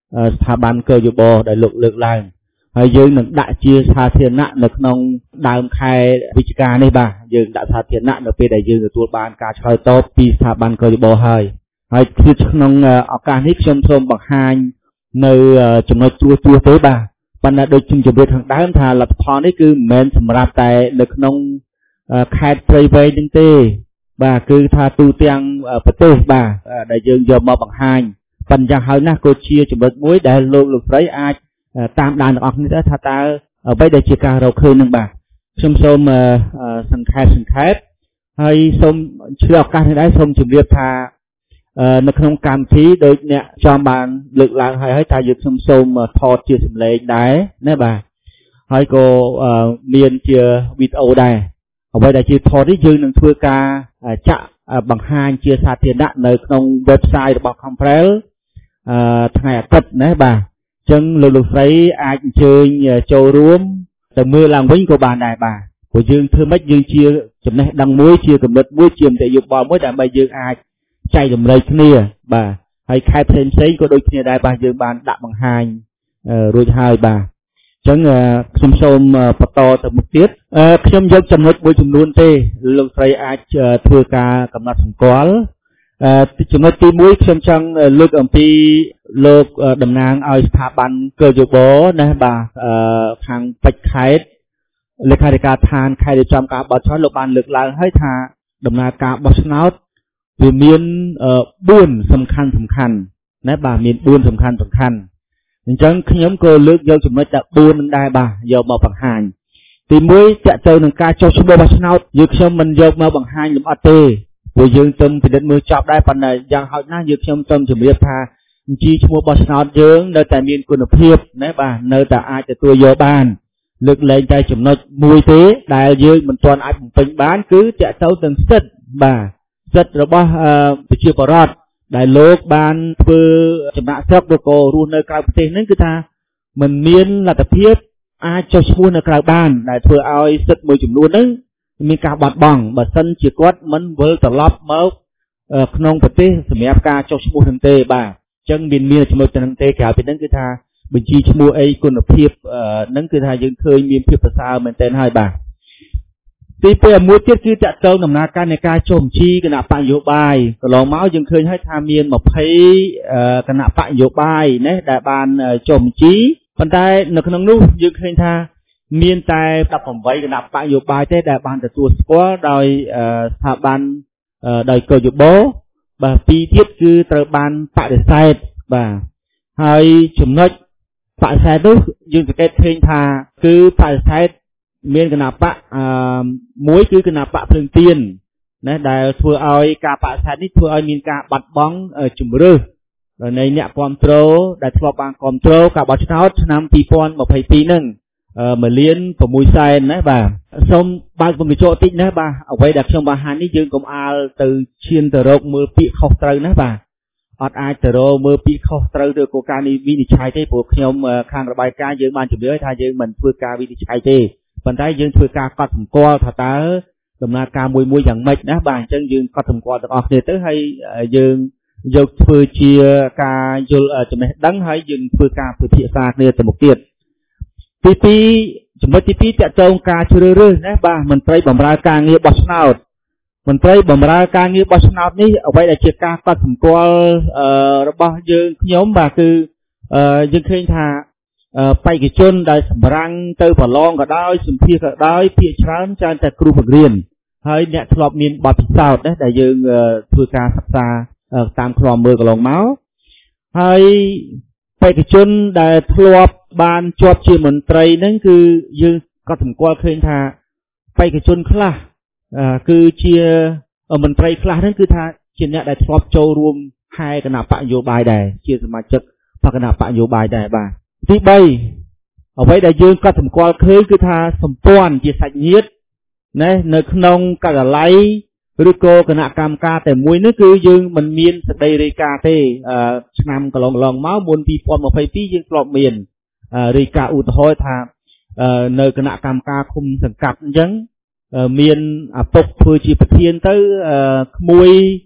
ស្ថាប័នកយោបល់ដែលលោកលើកឡើងហើយយើងនឹងដាក់ជាសាធារណៈនៅក្នុងដើមខែវិច្ឆិកានេះបាទយើងដាក់សាធារណៈនៅពេលដែលយើងទទួលបានការឆ្លើយតបពីស្ថាប័នកយោបល់ហើយហើយគឺក្នុងឱកាសនេះខ្ញុំសូមបង្ហាញនៅចំណុចទួទួទេបាទប៉ុន្តែដូចខ្ញុំជម្រាបខាងដើមថាលទ្ធផលនេះគឺមិនមែនសម្រាប់តែនៅក្នុងខេត្តព្រៃវែងនេះទេបាទគឺថាទូទាំងប្រទេសបាទដែលយើងយកមកបង្ហាញប៉ុន្តែយ៉ាងហើយណាស់ក៏ជាចំណុចមួយដែលលោកលោកស្រីអាចតាមដានទាំងអស់គ្នាថាតើអ្វីដែលជាការរកឃើញនឹងបាទខ្ញុំសូមសង្ខេបសង្ខេបហើយសូមជឿឱកាសនេះដែរសូមជម្រាបថានៅក្នុងកម្មវិធីដូចអ្នកចំបានលើកឡើងហើយហើយថាយើងខ្ញុំសូមថតជាសម្លេងដែរណាបាទហើយក៏មានជាវីដេអូដែរអ្វីដែលជាថតនេះយើងនឹងធ្វើការចាក់បង្ហាញជាសាធារណៈនៅក្នុង website របស់ Comprel ថ្ងៃអាទិត្យណាបាទអញ្ចឹងលោកលោកស្រីអាចអញ្ជើញចូលរួមទៅមើលឡើងវិញក៏បានដែរបាទព្រោះយើងធ្វើម៉េចយើងជាចំណេះដឹងមួយជាកម្រិតមួយជាមតិយោបល់មួយដើម្បីយើងអាចចែករំលែកគ្នាបាទហើយខេត្តផ្សេងផ្សេងក៏ដូចគ្នាដែរបាទយើងបានដាក់បង្ហាញរួចហើយបាទអញ្ចឹងខ្ញុំសូមបន្តទៅមុខទៀតខ្ញុំយកចំណុចមួយចំនួនទេលោកស្រីអាចធ្វើការកំណត់សម្គាល់ចំណុចទីមួយខ្ញុំចង់លើកអំពីលោកតំណាងឲ្យស្ថាប័នកយោបល់ណាបាទខាងពេជ្រខេត្តលេខាធិការដ្ឋានខេត្តរៀបចំការបោះឆ្នោតលោកបានលើកឡើងហើយថាដំណើរការបោះឆ្នោតវាមានបួនសំខាន់សំខាន់ណាបាទមានបួនសំខាន់សំខាន់អញ្ចឹងខ្ញុំក៏លើកយកចំណុចតែបួននឹងដែរបាទយកមកបង្ហាញទីមួយតើទៅនឹងការចុះឈ្មោះបោះឆ្នោតយើងខ្ញុំមិនយកមកបង្ហាញលម្អិតទេព្រោះយើងទៅពិនិត្យមើលចប់ដែរប៉ុន្តែយ៉ាងហោចណាស់យើងខ្ញុំសូមជម្រាបថាបញ្ជីឈ្មោះបោះឆ្នោតយើងនៅតែមានគុណភាពណាបាទនៅតែអាចទទួលយកបានលើកលែងតែចំណុចមួយទេដែលយើងមិនទាន់អាចបំពេញបានគឺតើទៅនឹងសិទ្ធិបាទសិទ្ធិរបស់ប្រជាពលរដ្ឋដែលលោកបានធ្វើចំណាក់ស្រុកឬក៏រស់នៅក្រៅប្រទេសហ្នឹងគឺថាมันមានលទ្ធភាពអាចចុះឈ្មោះនៅក្រៅបានដែលធ្វើឲ្យសិទ្ធិមួយចំនួនហ្នឹងមានការបាត់បង់បើសិនជាគាត់មិនវិលត្រឡប់មកក្នុងប្រទេសសម្រាប់ការចុះឈ្មោះហ្នឹងទេបាទអញ្ចឹងមានមានចំណុចទៅហ្នឹងទេក្រៅពីហ្នឹងគឺថាបញ្ជីឈ្មោះអីគុណភាពហ្នឹងគឺថាយើងឃើញមានភាពប្រសើរមែនទែនហើយបាទទីពីរមួយទៀតគឺតកតងដំណើរការនៃការចុះបញ្ជីគណៈបកនយោបាយកន្លងមកយើងឃើញហើយថាមានยี่สิบគណៈបកនយោបាយណាដែលបានចុះបញ្ជីប៉ុន្តែនៅក្នុងនោះយើងឃើញថាមានតែដប់ប្រាំeightគណៈបកនយោបាយទេដែលបានទទួលស្គាល់ដោយស្ថាប័នដោយកយោបល់បាទពីរទៀតគឺត្រូវបានបដិសេធបាទហើយចំណុចបដិសេធនោះយើងសង្កេតឃើញថាគឺបដិសេធមានគណៈបកមួយគឺគណៈបកភ្លើងទៀនណាដែលធ្វើឲ្យការបដិសេធនេះធ្វើឲ្យមានការបាត់បង់ជំរឿសនៃអ្នកគ្រប់គ្រងដែលធ្លាប់បានគ្រប់គ្រងការបោះឆ្នោតឆ្នាំยี่สิบยี่สิบtwoហ្នឹងមួយលានsixសែនណាបាទសូមបើកពង្កញ្ចក់តិចណាបាទអ្វីដែលខ្ញុំបង្ហាញនេះយើងកុំអាលទៅឈានទៅរកមើលពាក្យខុសត្រូវណាបាទអត់អាចទៅរកមើលពាក្យខុសត្រូវទៅគោលការណ៍នេះវិនិច្ឆ័យទេព្រោះខ្ញុំខាងរបាយការណ៍យើងបានជម្រាបថាយើងមិនធ្វើការវិនិច្ឆ័យទេប៉ុន្តែយើងធ្វើការកត់សម្គាល់ថាតើដំណើរការមួយមួយយ៉ាងម៉េចណាបាទអញ្ចឹងយើងកត់សម្គាល់ទាំងអស់គ្នាទៅហើយយើងយកធ្វើជាការយល់ចំណេះដឹងហើយយើងធ្វើការពិភាក្សាគ្នាទៅមុខទៀតទីពីរចំណុចទីពីរតកតងការជ្រើសរើសណាបាទមន្ត្រីបម្រើការងារបោះឆ្នោតមន្ត្រីបម្រើការងារបោះឆ្នោតនេះអ្វីដែលជាការកត់សម្គាល់របស់យើងខ្ញុំបាទគឺយើងឃើញថាបេក្ខជនដែលសម្រាំងទៅប្រឡងក៏ដោយសម្ភារក៏ដោយភាគច្រើនច្រើនតែគ្រូបង្រៀនហើយអ្នកធ្លាប់មានបទពិសោធន៍ណាដែលយើងធ្វើការសិក្សាតាមឃ្លាំមើលកន្លងមកហើយបេក្ខជនដែលធ្លាប់បានជាប់ជាមន្ត្រីហ្នឹងគឺយើងក៏សម្គាល់ឃើញថាបេក្ខជនខ្លះគឺជាមន្ត្រីខ្លះហ្នឹងគឺថាជាអ្នកដែលធ្លាប់ចូលរួមហែគណៈបកនយោបាយដែរជាសមាជិកបកគណៈបកនយោបាយដែរបាទទីបីអ្វីដែលយើងក៏សម្គាល់ឃើញគឺថាសម្ព័ន្ធជាសាច់ញាតិណានៅក្នុងការិយាល័យឬក៏គណៈកម្មការតែមួយនេះគឺយើងមិនមានសេចក្តីរាយការណ៍ទេឆ្នាំកន្លងកន្លងមកមុនยี่สิบยี่สิบtwoយើងធ្លាប់មានរាយការណ៍ឧទាហរណ៍ថានៅគណៈកម្មការឃុំសង្កាត់អញ្ចឹងមានឪពុកធ្វើជាប្រធានទៅក្មួយ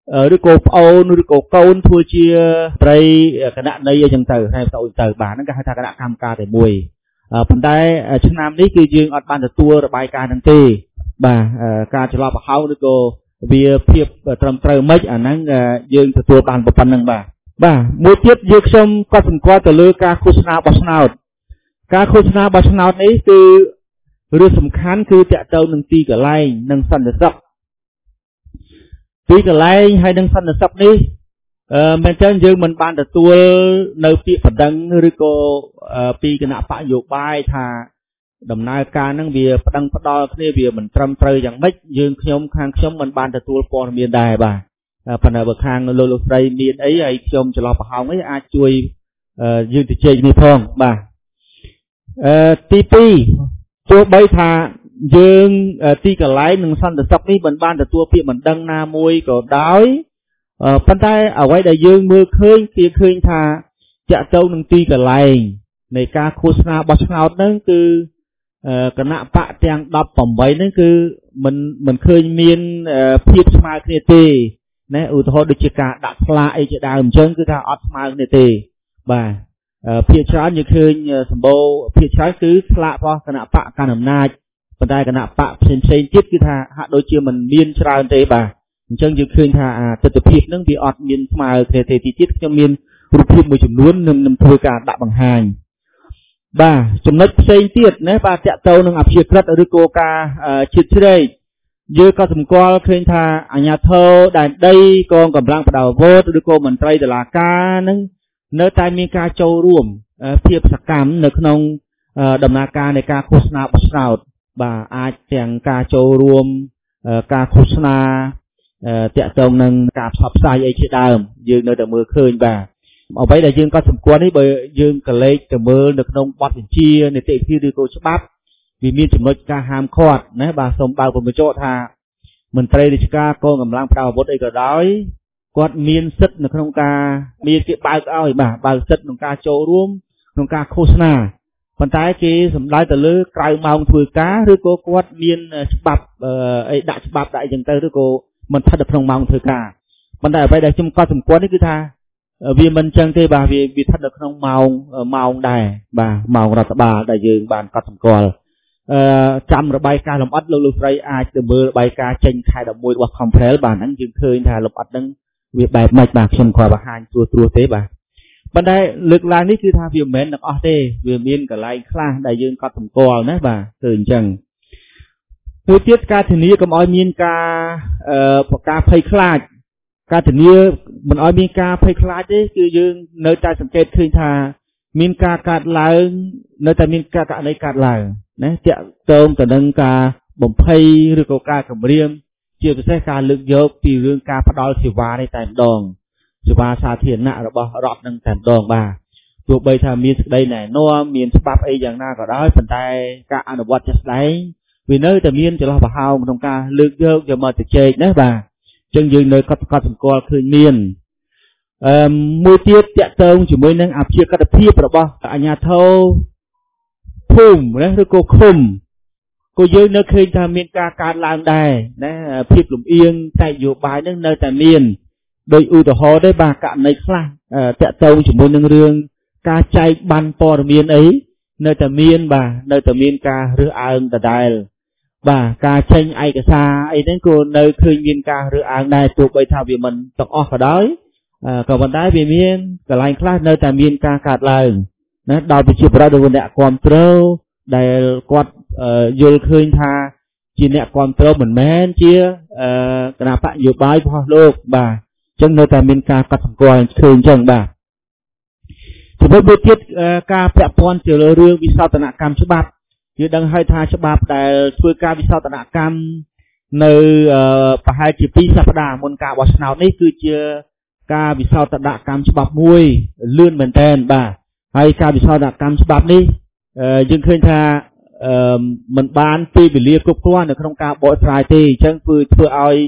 ឬក៏ប្អូនឬក៏កូនធ្វើជាត្រីគណៈនៃអញ្ចឹងទៅហើយទៅទៅបាទហ្នឹងគេហៅថាគណៈកម្មការតែមួយប៉ុន្តែឆ្នាំនេះគឺយើងអត់បានទទួលរបាយការណ៍ហ្នឹងទេបាទការច្រឡំប្រហោងឬក៏វាភាពត្រឹមត្រូវមិនអាហ្នឹងយើងទទួលបានប៉ុណ្្នឹងបាទបាទមួយទៀតយើងខ្ញុំក៏សម្គាល់ទៅលើការឃោសនាបោះឆ្នោតការឃោសនាបោះឆ្នោតនេះគឺរឿងសំខាន់គឺតាក់ទងនឹងទីកន្លែងនិងសន្តិសុខទីកន្លែងហើយនឹងសន្តិសុខនេះអឺមែនតើយើងមិនបានទទួលនៅពាក្យបណ្ដឹងឬក៏ពីគណៈបកនយោបាយថាដំណើរការហ្នឹងវាប្តឹងផ្ដាល់គ្នាវាមិនត្រឹមត្រូវយ៉ាងម៉េចយើងខ្ញុំខាងខ្ញុំមិនបានទទួលព័ត៌មានដែរបាទប៉ុន្តែបើខាងលោកលោកស្រីមានអីហើយខ្ញុំច្រឡំប្រហោងអីអាចជួយយើងទៅជែកនេះផងបាទអឺទីពីរទោះបីថាយើងទីកន្លែងនិងសន្តិសុខនេះមិនបានទទួលពាក្យបណ្ដឹងណាមួយក៏ដោយប៉ុន្តែអ្វីដែលយើងមើលឃើញគឺឃើញថាចាក់ទៅនឹងទីកន្លែងនៃការឃោសនាបោះឆ្នោតហ្នឹងគឺគណៈបកទាំងដប់ប្រាំបីហ្នឹងគឺមិនមិនឃើញមានភាពស្មើគ្នាទេណាឧទាហរណ៍ដូចជាការដាក់ស្លាកអីជាដើមអញ្ចឹងគឺថាអត់ស្មើគ្នាទេបាទភាគច្រើនយើងឃើញសម្បូរភាគច្រើនគឺស្លាករបស់គណៈបកកណ្ដាលអំណាចប៉ុន្តែគណៈបកផ្សេងផ្សេងទៀតគឺថាហាក់ដូចជាមិនមានច្រើនទេបាទអញ្ចឹងយើងឃើញថាទស្សនវិជ្ជាហ្នឹងវាអត់មានស្មើគ្នាទេទីទៀតខ្ញុំមានរូបភាពមួយចំនួននឹងនឹងធ្វើការដាក់បង្ហាញបាទចំណុចផ្សេងទៀតណាបាទតាក់ទងនឹងអភិក្រិតឬក៏ការជាតិជ្រែកយើងក៏សម្គាល់ឃើញថាអាជ្ញាធរដែនដីកងកម្លាំងបដាវតឬក៏មន្ត្រីតុលាការហ្នឹងនៅតែមានការចូលរួមភាពសកម្មនៅក្នុងដំណើរការនៃការឃោសនាបោះឆ្នោតបាទអាចទាំងការចូលរួមការឃោសនាតាក់ទងនឹងការផ្សព្វផ្សាយអីជាដើមយើងនៅតែមើលឃើញបាទអ្វីដែលយើងក៏សម្គាល់នេះបើយើងកលេចទៅមើលនៅក្នុងបទបញ្ជានីតិវិធីឬក៏ច្បាប់វាមានចំណុចការហាមឃាត់ណាបាទសូមបើកពំបញ្ជាក់ថាមន្ត្រីរាជការកងកម្លាំងប្រដាប់អាវុធអីក៏ដោយគាត់មានសិទ្ធិនៅក្នុងការមានគេបើកឲ្យបាទបើកសិទ្ធិក្នុងការចូលរួមក្នុងការឃោសនាប៉ុន្តែគេសម្ដៅទៅលើក្រៅម៉ោងធ្វើការឬក៏គាត់មានច្បាប់អីដាក់ច្បាប់ដាក់អីចឹងទៅឬក៏មិនស្ថិតនៅក្នុងម៉ោងធ្វើការប៉ុន្តែអ្វីដែលខ្ញុំក៏សម្គាល់នេះគឺថាវាមិនចឹងទេបាទវាវាស្ថិតនៅក្នុងម៉ោងម៉ោងដែរបាទម៉ោងរដ្ឋបាលដែលយើងបានកត់សម្គាល់អឺចាំរបាយការណ៍លម្អិតលោកលោកស្រីអាចទៅមើលរបាយការណ៍ចេញខែដប់មួយរបស់ Comprel បាទហ្នឹងយើងឃើញថាលម្អិតហ្នឹងវាបែបម៉េចបាទខ្ញុំគ្រាន់បង្ហាញត្រួសត្រាសទេបាទប៉ុន្តែលើកឡើងនេះគឺថាវាមិនមែនទាំងអស់ទេវាមានកន្លែងខ្លះដែលយើងកត់សម្គាល់ណាបាទគឺអញ្ចឹងមួយទៀតការធានាកុំឲ្យមានការអឺប្រការភ័យខ្លាចការធានាមិនឲ្យមានការភ័យខ្លាចទេគឺយើងនៅតែសង្កេតឃើញថាមានការកាត់ឡើងនៅតែមានការករណីកាត់ឡើងណាតាក់ទងទៅនឹងការបំភ័យឬក៏ការគម្រាមជាពិសេសការលើកយកពីរឿងការផ្ដាល់សេវានេះតែម្ដងសេវាសាធារណៈរបស់រដ្ឋនឹងតែម្ដងបាទទោះបីថាមានសេចក្តីណែនាំមានច្បាប់អីយ៉ាងណាក៏ដោយប៉ុន្តែការអនុវត្តជាក់ស្ដែងវានៅតែមានចន្លោះប្រហោងក្នុងការលើកយកយកមកទៅជែកណាបាទអញ្ចឹងយើងនៅកត់កត់សម្គាល់ឃើញមានអឺមួយទៀតតាក់ទងជាមួយនឹងអភិក្រិតភាពរបស់អាជ្ញាធរភូមិណាឬក៏ឃុំក៏យើងនៅឃើញថាមានការកើនឡើងដែរណាភាពលំអៀងតែនយោបាយនឹងនៅតែមានដោយឧទាហរណ៍ទេបាទករណីខ្លះតាក់ទងជាមួយនឹងរឿងការចែកបានព័ត៌មានអីនៅតែមានបាទនៅតែមានការរើសអើងដដែលបាទការចេញឯកសារអីហ្នឹងក៏នៅឃើញមានការរើសអើងដែរទោះបីថាវាមិនទាំងអស់ក៏ដោយក៏ប៉ុន្តែវាមានកន្លែងខ្លះនៅតែមានការកើតឡើងណាដល់ប្រជាប្រដ្ឋឬអ្នកគាំទ្រដែលគាត់យល់ឃើញថាជាអ្នកគាំទ្រមិនមែនជាគណៈបកនយោបាយរបស់លោកបាទអញ្ចឹងនៅតែមានការកត់សម្គាល់ឃើញអញ្ចឹងបាទចំណុចមួយទៀតការពាក់ព័ន្ធទៅលើរឿងវិសោធនកម្មច្បាប់យើងដឹងហើយថាច្បាប់ដែលធ្វើការវិសោធនកម្មនៅប្រហែលជាពីរសប្តាហ៍មុនការបោះឆ្នោតនេះគឺជាការវិសោធនកម្មច្បាប់មួយលឿនមែនទែនបាទហើយការវិសោធនកម្មច្បាប់នេះយើងឃើញថាមិនបានពេលវេលាគ្រប់គ្រាន់នៅក្នុងការបកស្រាយទេអញ្ចឹងគឺធ្វើឲ្យ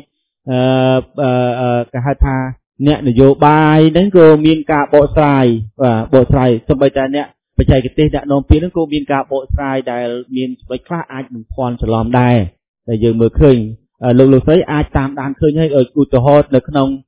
គេហៅថាអ្នកនយោបាយហ្នឹងក៏មានការបកស្រាយបាទបកស្រាយសូម្បីតែអ្នកបច្ចេកទេសអ្នកនាំពាក្យហ្នឹងក៏មានការបកស្រាយដែលមានចំណុចខ្លះអាចនឹងភ័ន្តច្រឡំដែរតែយើងមើលឃើញលោកលោកស្រីអាចតាមដានឃើញហើយឧទាហរណ៍នៅក្នុង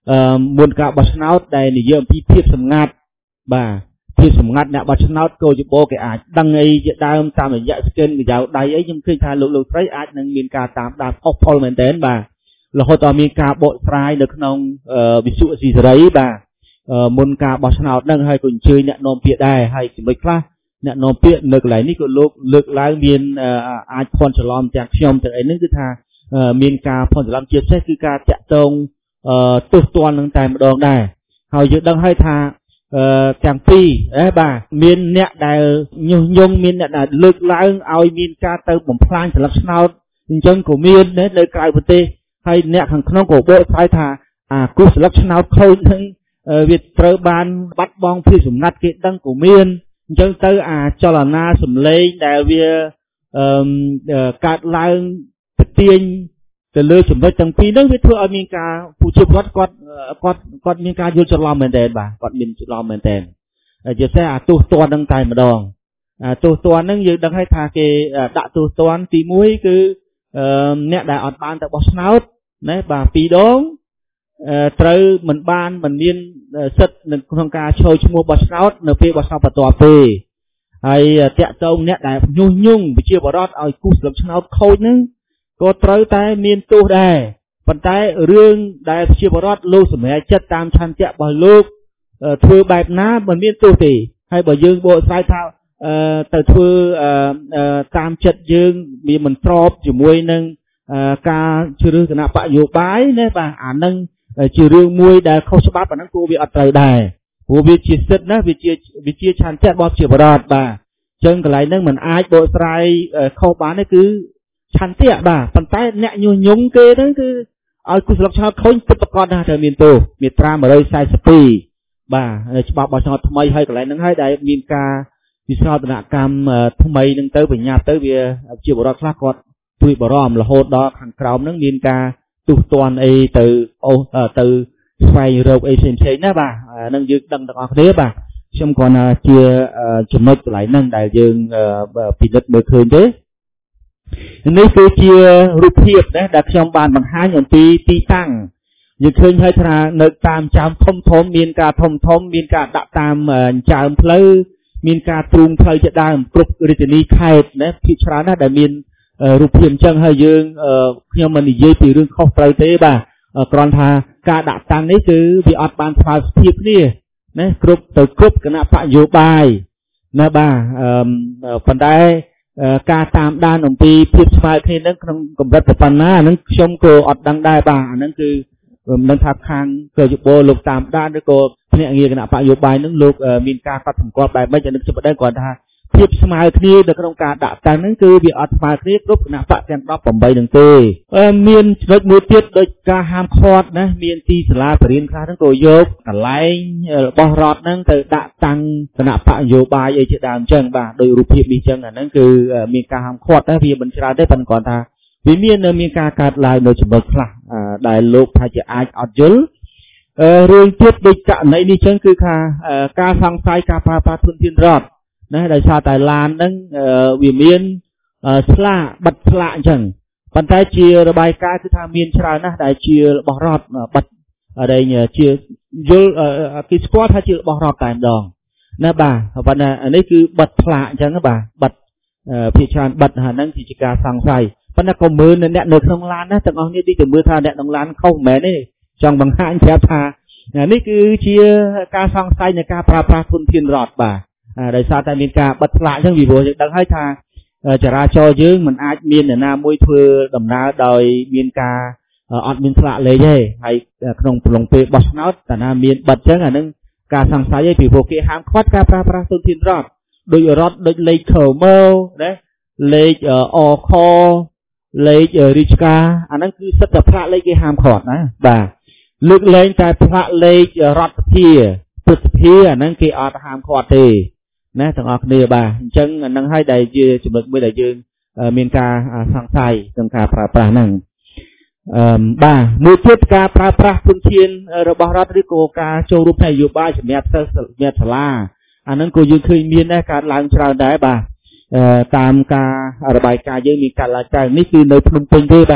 មុនការបោះឆ្នោតដែលនិយាយអំពីភាពសម្ងាត់បាទភាពសម្ងាត់អ្នកបោះឆ្នោតគោលយោបល់គេអាចដឹងអីជាដើមតាមរយៈ scan កញ្ចៅដៃអីខ្ញុំឃើញថាលោកលោកស្រីអាចនឹងមានការតាមដានខុសផលមែនទែនបាទរហូតដល់មានការបកស្រាយនៅក្នុងវិទ្យុអេស៊ីសេរីបាទមុនការបោះឆ្នោតហ្នឹងហើយក៏អញ្ជើញអ្នកនាំពាក្យដែរហើយចំណុចខ្លះអ្នកនាំពាក្យនៅកន្លែងនេះក៏លោកលើកឡើងមានអាចភ័ន្តច្រឡំទាំងខ្ញុំទាំងអីហ្នឹងគឺថាមានការភ័ន្តច្រឡំជាពិសេសគឺការតាក់ទងទោសទណ្ឌនឹងតែម្ដងដែរហើយយើងដឹងហើយថាទាំងពីរអេបាទមានអ្នកដែលញុះញង់មានអ្នកដែលលើកឡើងឲ្យមានការទៅបំផ្លាញសិលឹកឆ្នោតអញ្ចឹងក៏មាននៅក្រៅប្រទេសហើយអ្នកខាងក្នុងក៏បកស្រាយថាអាគូសិលឹកឆ្នោតខូចហ្នឹងវាត្រូវបានបាត់បង់ភាពសម្ងាត់គេដឹងក៏មានអញ្ចឹងទៅអាចលនាសម្លេងដែលវាកើតឡើងប្រទាញទៅលើចំណុចទាំងពីរហ្នឹងវាធ្វើឲ្យមានការប្រជាពលរដ្ឋគាត់គាត់គាត់មានការយល់ច្រឡំមែនតើបាទគាត់មានច្រឡំមែនតើជាពិសេសអាទោសទណ្ឌហ្នឹងតែម្ដងអាទោសទណ្ឌហ្នឹងយើងដឹងហើយថាគេដាក់ទោសទណ្ឌទីមួយគឺអ្នកដែលអត់បានទៅបោះឆ្នោតណាបាទពីរដងត្រូវមិនបានមិនមានសិទ្ធិនៅក្នុងការចូលឈ្មោះបោះឆ្នោតនៅពេលបោះឆ្នោតបន្ទាប់ទេហើយតាក់ទងអ្នកដែលញុះញង់ប្រជាពលរដ្ឋឲ្យគូសស្លឹកឆ្នោតខូចហ្នឹងក៏ត្រូវតែមានទោសដែរប៉ុន្តែរឿងដែលប្រជាពលរដ្ឋលោកសម្រេចចិត្តតាមឆន្ទៈរបស់លោកធ្វើបែបណាមិនមានទោសទេហើយបើយើងបកស្រាយថាទៅធ្វើតាមចិត្តយើងវាមិនស្របជាមួយនឹងការជ្រើសគណៈបកយោបាយណាបាទអានឹងជារឿងមួយដែលខុសច្បាប់អាហ្នឹងគួរវាអត់ត្រូវដែរព្រោះវាជាសិទ្ធិណាវាជាវាជាឆន្ទៈរបស់ប្រជាពលរដ្ឋបាទអញ្ចឹងកន្លែងហ្នឹងមិនអាចបកស្រាយខុសបានទេគឺឆន្ទៈបាទប៉ុន្តែអ្នកញុះញង់គេហ្នឹងគឺឲ្យគូស្លឹកឆ្នោតខូចពិតប្រាកដណាស់ត្រូវមានទោសមាត្រាone forty-twoបាទច្បាប់បោះឆ្នោតថ្មីហើយកន្លែងហ្នឹងហើយដែលមានការវិសោធនកម្មថ្មីហ្នឹងទៅបញ្ញាទៅវាជាបរិបទខ្លះគាត់ព្រួយបារម្ភរហូតដល់ខាងក្រោមហ្នឹងមានការទោសទណ្ឌអីទៅអូទៅស្វែងរកអីផ្សេងផ្សេងណាបាទហ្នឹងយើងដឹងទាំងអស់គ្នាបាទខ្ញុំគ្រាន់តែជាចំណុចកន្លែងហ្នឹងដែលយើងពិនិត្យមើលឃើញទេនេះគឺជារូបភាពណាដែលខ្ញុំបានបង្ហាញអំពីទីតាំងយើងឃើញហើយថានៅតាមចាមធំធំមានការធំធំមានការដាក់តាមចាមផ្លូវមានការទ្រូងផ្លូវជាដើមគ្រប់រាជធានីខេត្តណាភាគច្រើនណាស់ដែលមានរូបភាពអញ្ចឹងហើយយើងខ្ញុំមិននិយាយពីរឿងខុសត្រូវទេបាទគ្រាន់ថាការដាក់តាំងនេះគឺវាអត់បានស្មើភាពគ្នាណាគ្រប់ទៅគ្រប់គណៈបកយោបាយណាបាទប៉ុន្តែការតាមដានអំពីភាពស្មើគ្នានឹងក្នុងកម្រិតប៉ុណ្ណាហ្នឹងខ្ញុំក៏អត់ដឹងដែរបាទអាហ្នឹងគឺមិនថាខាងកយបលោកតាមដានឬក៏ភ្នាក់ងារគណៈបកយោបាយហ្នឹងលោកមានការកត់សម្គាល់បែបម៉េចអានេះខ្ញុំមិនដឹងគ្រាន់ថាភាពស្មើគ្នានៅក្នុងការដាក់តាំងហ្នឹងគឺវាអត់ស្មើគ្នាគ្រប់គណៈបកទាំងeighteenហ្នឹងទេមានចំណុចមួយទៀតដូចការហាមឃាត់ណាមានទីសាលាបរិញ្ញាបត្រខ្លះហ្នឹងក៏យកកន្លែងរបស់រដ្ឋហ្នឹងទៅដាក់តាំងគណៈបកនយោបាយអីជាដើមអញ្ចឹងបាទដោយរូបភាពនេះអញ្ចឹងអាហ្នឹងគឺមានការហាមឃាត់តែវាមិនច្រើនទេប៉ុន្តែគ្រាន់ថាវាមាននៅមានការកើតឡើងនៅចំណុចខ្លះដែលលោកថាជាអាចអត់យល់រឿងទៀតដូចករណីនេះអញ្ចឹងគឺថាការសង្ស័យការប្រើប្រាស់ធនធានរដ្ឋណាដោយសារតែឡានហ្នឹងវាមានស្លាកបិទស្លាកអញ្ចឹងប៉ុន្តែជារបាយការណ៍គឺថាមានច្រើនណាស់ដែលជារបស់រដ្ឋបិទដែលជាយល់គេស្គាល់ថាជារបស់រដ្ឋតែម្ដងណាបាទប៉ុន្តែនេះគឺបិទស្លាកអញ្ចឹងបាទបិទភាគច្រើនបិទហ្នឹងគឺជាការសង្ស័យប៉ុន្តែក៏មើលអ្នកនៅក្នុងឡានណាទាំងអស់គ្នាទីទៅមើលថាអ្នកក្នុងឡានខុសមិនមែនទេចង់បង្ហាញប្រាប់ថានេះគឺជាការសង្ស័យនៃការប្រើប្រាស់ធនធានរដ្ឋបាទដោយសារតែមានការបិទស្លាកអញ្ចឹងពីព្រោះយើងដឹងហើយថាចរាចរណ៍យើងមិនអាចមានអ្នកណាមួយធ្វើដំណើរដោយមានការអត់មានស្លាកលេខទេហើយក្នុងប្រឡងពេលបោះឆ្នោតតែណាមានបិទអញ្ចឹងអានឹងការសង្ស័យឯងពីព្រោះគេហាមឃាត់ការប្រើប្រាស់ធនធានរដ្ឋដោយរដ្ឋដូចលេខខមើណាលេខអខលេខរាជការអាហ្នឹងគឺសិទ្ធិតែផ្លាកលេខគេហាមឃាត់ណាបាទលើកលែងតែផ្លាកលេខរដ្ឋសភាព្រឹទ្ធសភាអាហ្នឹងគេអត់ហាមឃាត់ទេណាទាំងអស់គ្នាបាទអញ្ចឹងអាហ្នឹងហើយដែលជាចំណុចមួយដែលយើងមានការសង្ស័យក្នុងការប្រើប្រាស់ហ្នឹងអឺបាទមួយទៀតការប្រើប្រាស់ធនធានរបស់រដ្ឋឬក៏ការចូលរួមផ្នែកនយោបាយសម្រាប់សិស្សសម្រាប់សាលាអាហ្នឹងក៏យើងឃើញមានដែរកើតឡើងច្រើនដែរបាទតាមការរបាយការណ៍យើងមានការឡើងកើតនេះគឺនៅភ្នំពេញទេបាទ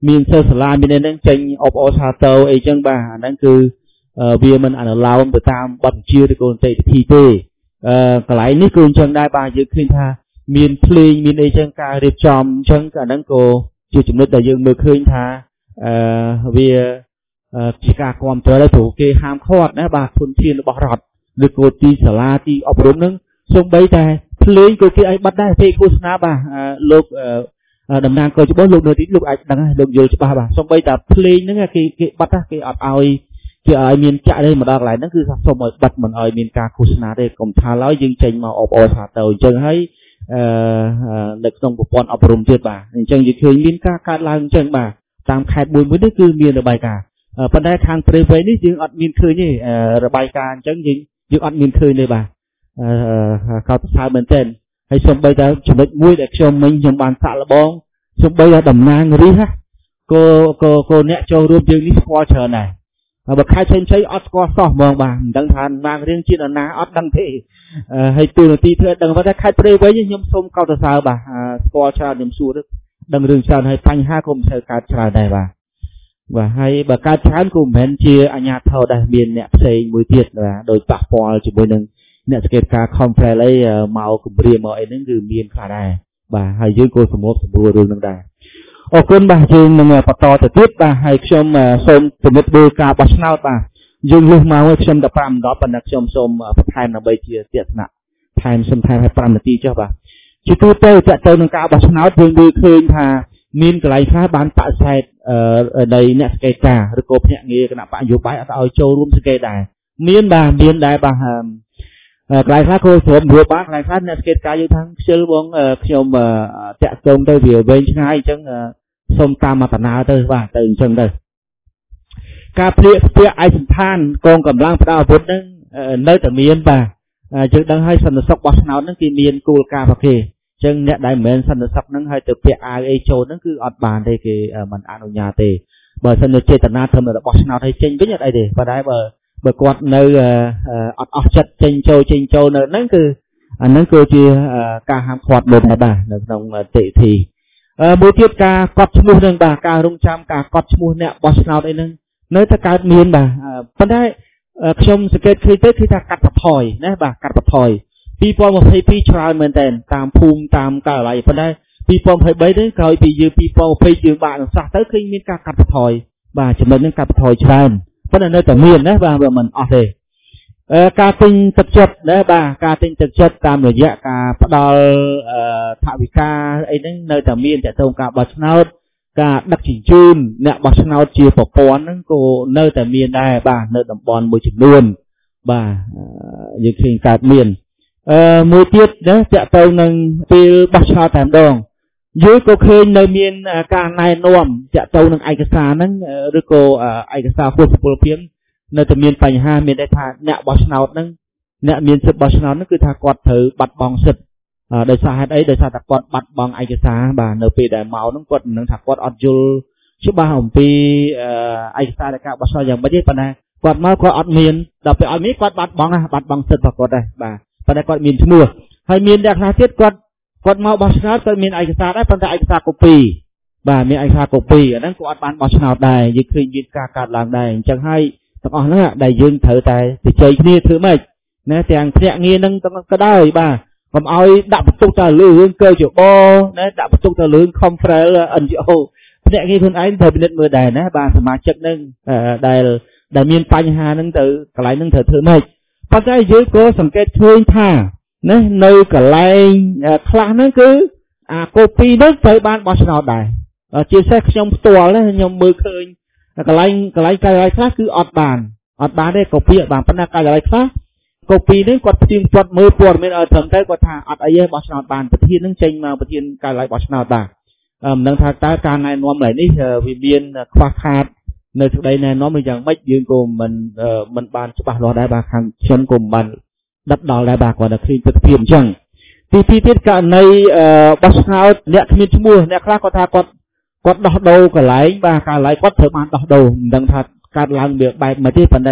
មានសិស្សសាលាមាននឹងចេញអបអរសាទរអីចឹងបាទអាហ្នឹងគឺវាមិនអនុលោមទៅតាមបទបញ្ជាឬក៏នីតិវិធីទេអឺកន្លែងនេះគឺអញ្ចឹងដែរបាទយើងឃើញថាមានភ្លេងមានអីចឹងការរៀបចំអញ្ចឹងអាហ្នឹងក៏ជាចំណុចដែលយើងមើលឃើញថាអឺវាជាការគ្រប់គ្រងដែរព្រោះគេហាមឃាត់ណាបាទធនធានរបស់រដ្ឋឬក៏ទីសាលាទីអប់រំហ្នឹងសូម្បីតែភ្លេងក៏គេឲ្យបិទដែរទេឃោសនាបាទលោកតំណាងកោជបលោកនៅទីលោកអាចដឹងហើយលោកយល់ច្បាស់បាទសូម្បីតែភ្លេងហ្នឹងគេគេបិទគេអត់ឲ្យគេឲ្យមានចាក់ទេម្ដងកន្លែងហ្នឹងគឺថាសូមឲ្យបិទមិនឲ្យមានការឃោសនាទេកុំថាឡើយយើងចេញមកអបអរសាទរអញ្ចឹងហើយអឺនៅក្នុងប្រព័ន្ធអប់រំទៀតបាទអញ្ចឹងយើងឃើញមានការកើតឡើងអញ្ចឹងបាទតាមខេត្តមួយមួយនេះគឺមានរបាយការណ៍ប៉ុន្តែខាងព្រៃវែងនេះយើងអត់មានឃើញទេរបាយការណ៍អញ្ចឹងយើងយើងអត់មានឃើញទេបាទអឺកោតសរសើរមែនទែនហើយសូម្បីតែចំណុចមួយដែលខ្ញុំមិញខ្ញុំបានសាក់លបងសូម្បីតែតំណាងរាជក៏ក៏ក៏អ្នកចូលរួមយើងនេះស្គាល់ច្រើនដែរបើខេត្តផ្សេងផ្សេងអត់ស្គាល់សោះហ្មងបាទមិនដឹងថាម៉ាងរៀងជានរណាអត់ដឹងទេហើយទូនាទីធ្វើដឹងថាខេត្តព្រៃវែងខ្ញុំសូមកោតសរសើរបាទស្គាល់ច្រើនខ្ញុំសួរដឹងរឿងច្រើនហើយបញ្ហាក៏មិនត្រូវកើតច្រើនដែរបាទបាទហើយបើកើតច្រើនក៏មិនមែនជាអាជ្ញាធរដែរមានអ្នកផ្សេងមួយទៀតបាទដោយប៉ះពាល់ជាមួយនឹងអ្នកសង្កេតការ conference អីមកគម្រាមមកអីហ្នឹងគឺមានខ្លះដែរបាទហើយយើងក៏សម្របសម្រួលរឿងហ្នឹងដែរអរគុណបាទយើងនឹងបន្តទៅទៀតបាទហើយខ្ញុំសូមពិនិត្យមើលការបោះឆ្នោតបាទយើងលុះមកហើយខ្ញុំតែប្រាំដប់ប៉ុន្តែខ្ញុំសូមបន្ថែមដើម្បីជាទស្សនៈថែមសូមថែមឲ្យប្រាំនាទីចុះបាទជាទូទៅតើទៅនឹងការបោះឆ្នោតយើងមើលឃើញថាមានកន្លែងខ្លះបានបដិសេធនៃអ្នកសង្កេតការឬក៏ភ្នាក់ងារគណៈបកនយោបាយអត់ឲ្យចូលរួមសង្កេតដែរមានបាទមានដែរបាទកន្លែងខ្លះក៏ព្រមរួបបានកន្លែងខ្លះអ្នកសង្កេតការយើងថាខ្ជិលបងខ្ញុំតាក់ទងទៅវាវែងឆ្ងាយអញ្ចឹងសូមតាមមកដំណើរទៅបាទទៅអញ្ចឹងទៅការព្រាកស្ពាក់ឯកសណ្ឋានកងកម្លាំងផ្ដាល់អាវុធហ្នឹងនៅតែមានបាទយើងដឹងហើយសន្តិសុខបោះឆ្នោតហ្នឹងគេមានគោលការណ៍របស់គេអញ្ចឹងអ្នកដែលមិនមែនសន្តិសុខហ្នឹងហើយទៅពាក់អាវអីចូលហ្នឹងគឺអត់បានទេគេមិនអនុញ្ញាតទេបើសិនជាចេតនាធ្វើរបស់ឆ្នោតឲ្យចេញវិញអត់អីទេប៉ុន្តែបើបើគាត់នៅអត់អស់ចិត្តចេញចូលចេញចូលនៅហ្នឹងគឺអាហ្នឹងគឺជាការហាមឃាត់មួយដែរបាទនៅក្នុងតិធីមួយទៀតការកត់ឈ្មោះនឹងបាទការរងចាំការកត់ឈ្មោះអ្នកបោះឆ្នោតអីហ្នឹងនៅតែកើតមានបាទប៉ុន្តែខ្ញុំសង្កេតឃើញទៅគឺថាកាត់បន្ថយណាបាទកាត់បន្ថយពីរពាន់ម្ភៃពីរច្រើនមែនតើតាមភូមិតាមកាលឡៃប៉ុន្តែពីរពាន់ម្ភៃបីនេះក្រោយពីយើងពីរពាន់ម្ភៃយើងបាក់នឹងសោះទៅឃើញមានការកាត់បន្ថយបាទចំណុចហ្នឹងកាត់បន្ថយច្រើនប៉ុន្តែនៅតែមានណាបាទវាមិនអស់ទេការទិញទឹកចិត្តណាបាទការទិញទឹកចិត្តតាមរយៈការផ្ដល់ថវិកាអីហ្នឹងនៅតែមានតើតើការបោះឆ្នោតការដឹកជញ្ជូនអ្នកបោះឆ្នោតជាប្រព័ន្ធហ្នឹងក៏នៅតែមានដែរបាទនៅតំបន់មួយចំនួនបាទយើងឃើញកើតមានអឺមួយទៀតណាតើតើនឹងពេលបោះឆ្នោតតែម្ដងយើងក៏ឃើញនៅមានការណែនាំតើតើនឹងឯកសារហ្នឹងឬក៏ឯកសារពុទ្ធពលភាពនៅតែមានបញ្ហាមានន័យថាអ្នកបោះឆ្នោតហ្នឹងអ្នកមានសិទ្ធិបោះឆ្នោតហ្នឹងគឺថាគាត់ត្រូវបាត់បង់សិទ្ធិដោយសារហេតុអីដោយសារតែគាត់បាត់បង់ឯកសារបាទនៅពេលដែលមកហ្នឹងគាត់មិនដឹងថាគាត់អត់យល់ច្បាស់អំពីឯកសារនៃការបោះឆ្នោតយ៉ាងម៉េចទេប៉ុន្តែគាត់មកគាត់អត់មានដល់ពេលអត់មានគាត់បាត់បង់ណាបាត់បង់សិទ្ធិរបស់គាត់ដែរបាទប៉ុន្តែគាត់មានឈ្មោះហើយមានអ្នកខ្លះទៀតគាត់គាត់មកបោះឆ្នោតគាត់មានឯកសារដែរប៉ុន្តែឯកសារកូពីបាទមានឯកសារកូពីអាហ្នឹងគាត់អត់បានបោះឆ្នោតដែរយើងឃើញមានការកើតឡើងដែរអញ្ចឹងហើយទាំងអស់ហ្នឹងដែលយើងត្រូវតែជជែកគ្នាធ្វើម៉េចណាទាំងភ្នាក់ងារហ្នឹងក៏ដោយបាទកុំឲ្យដាក់បន្ទុកទៅលើរឿងកជបណាដាក់បន្ទុកទៅលើ conference អិន ជី អូ ភ្នាក់ងារខ្លួនឯងត្រូវពិនិត្យមើលដែរណាបាទសមាជិកហ្នឹងដែលដែលមានបញ្ហាហ្នឹងទៅកន្លែងហ្នឹងត្រូវធ្វើម៉េចប៉ុន្តែយើងក៏សង្កេតឃើញថាណានៅកន្លែងខ្លះហ្នឹងគឺអាកូពីហ្នឹងត្រូវបានបោះឆ្នោតដែរជាពិសេសខ្ញុំផ្ទាល់ណាខ្ញុំមើលឃើញកន្លែងកន្លែងការិយាល័យខ្លះគឺអត់បានអត់បានទេកូពីអត់បានប៉ុន្តែការិយាល័យខ្លះកូពីនេះគាត់ផ្ទៀងផ្ទាត់មើលព័ត៌មានឲ្យត្រឹមត្រូវគាត់ថាអត់អីទេបោះឆ្នោតបានប្រធាននឹងចេញមកប្រធានការិយាល័យបោះឆ្នោតបាទមិនដឹងថាតើការណែនាំឡើយនេះវាមានខ្វះខាតនៅសេចក្តីណែនាំឬយ៉ាងម៉េចយើងក៏មិនមិនបានច្បាស់លាស់ដែរបាទខាងខ្ញុំក៏មិនបានដិតដល់ដែរបាទគាត់តែឃើញទស្សនវិជ្ជាអញ្ចឹងទីពីរទៀតករណីបោះឆ្នោតអ្នកគ្មានឈ្មោះអ្នកខ្លះគាត់ថាគាត់គាត់ដោះដូរកន្លែងបាទការិយាល័យគាត់ត្រូវបានដោះដូរមិនដឹងថាកើតឡើងវាបែបម៉េចទេប៉ុន្តែគាត់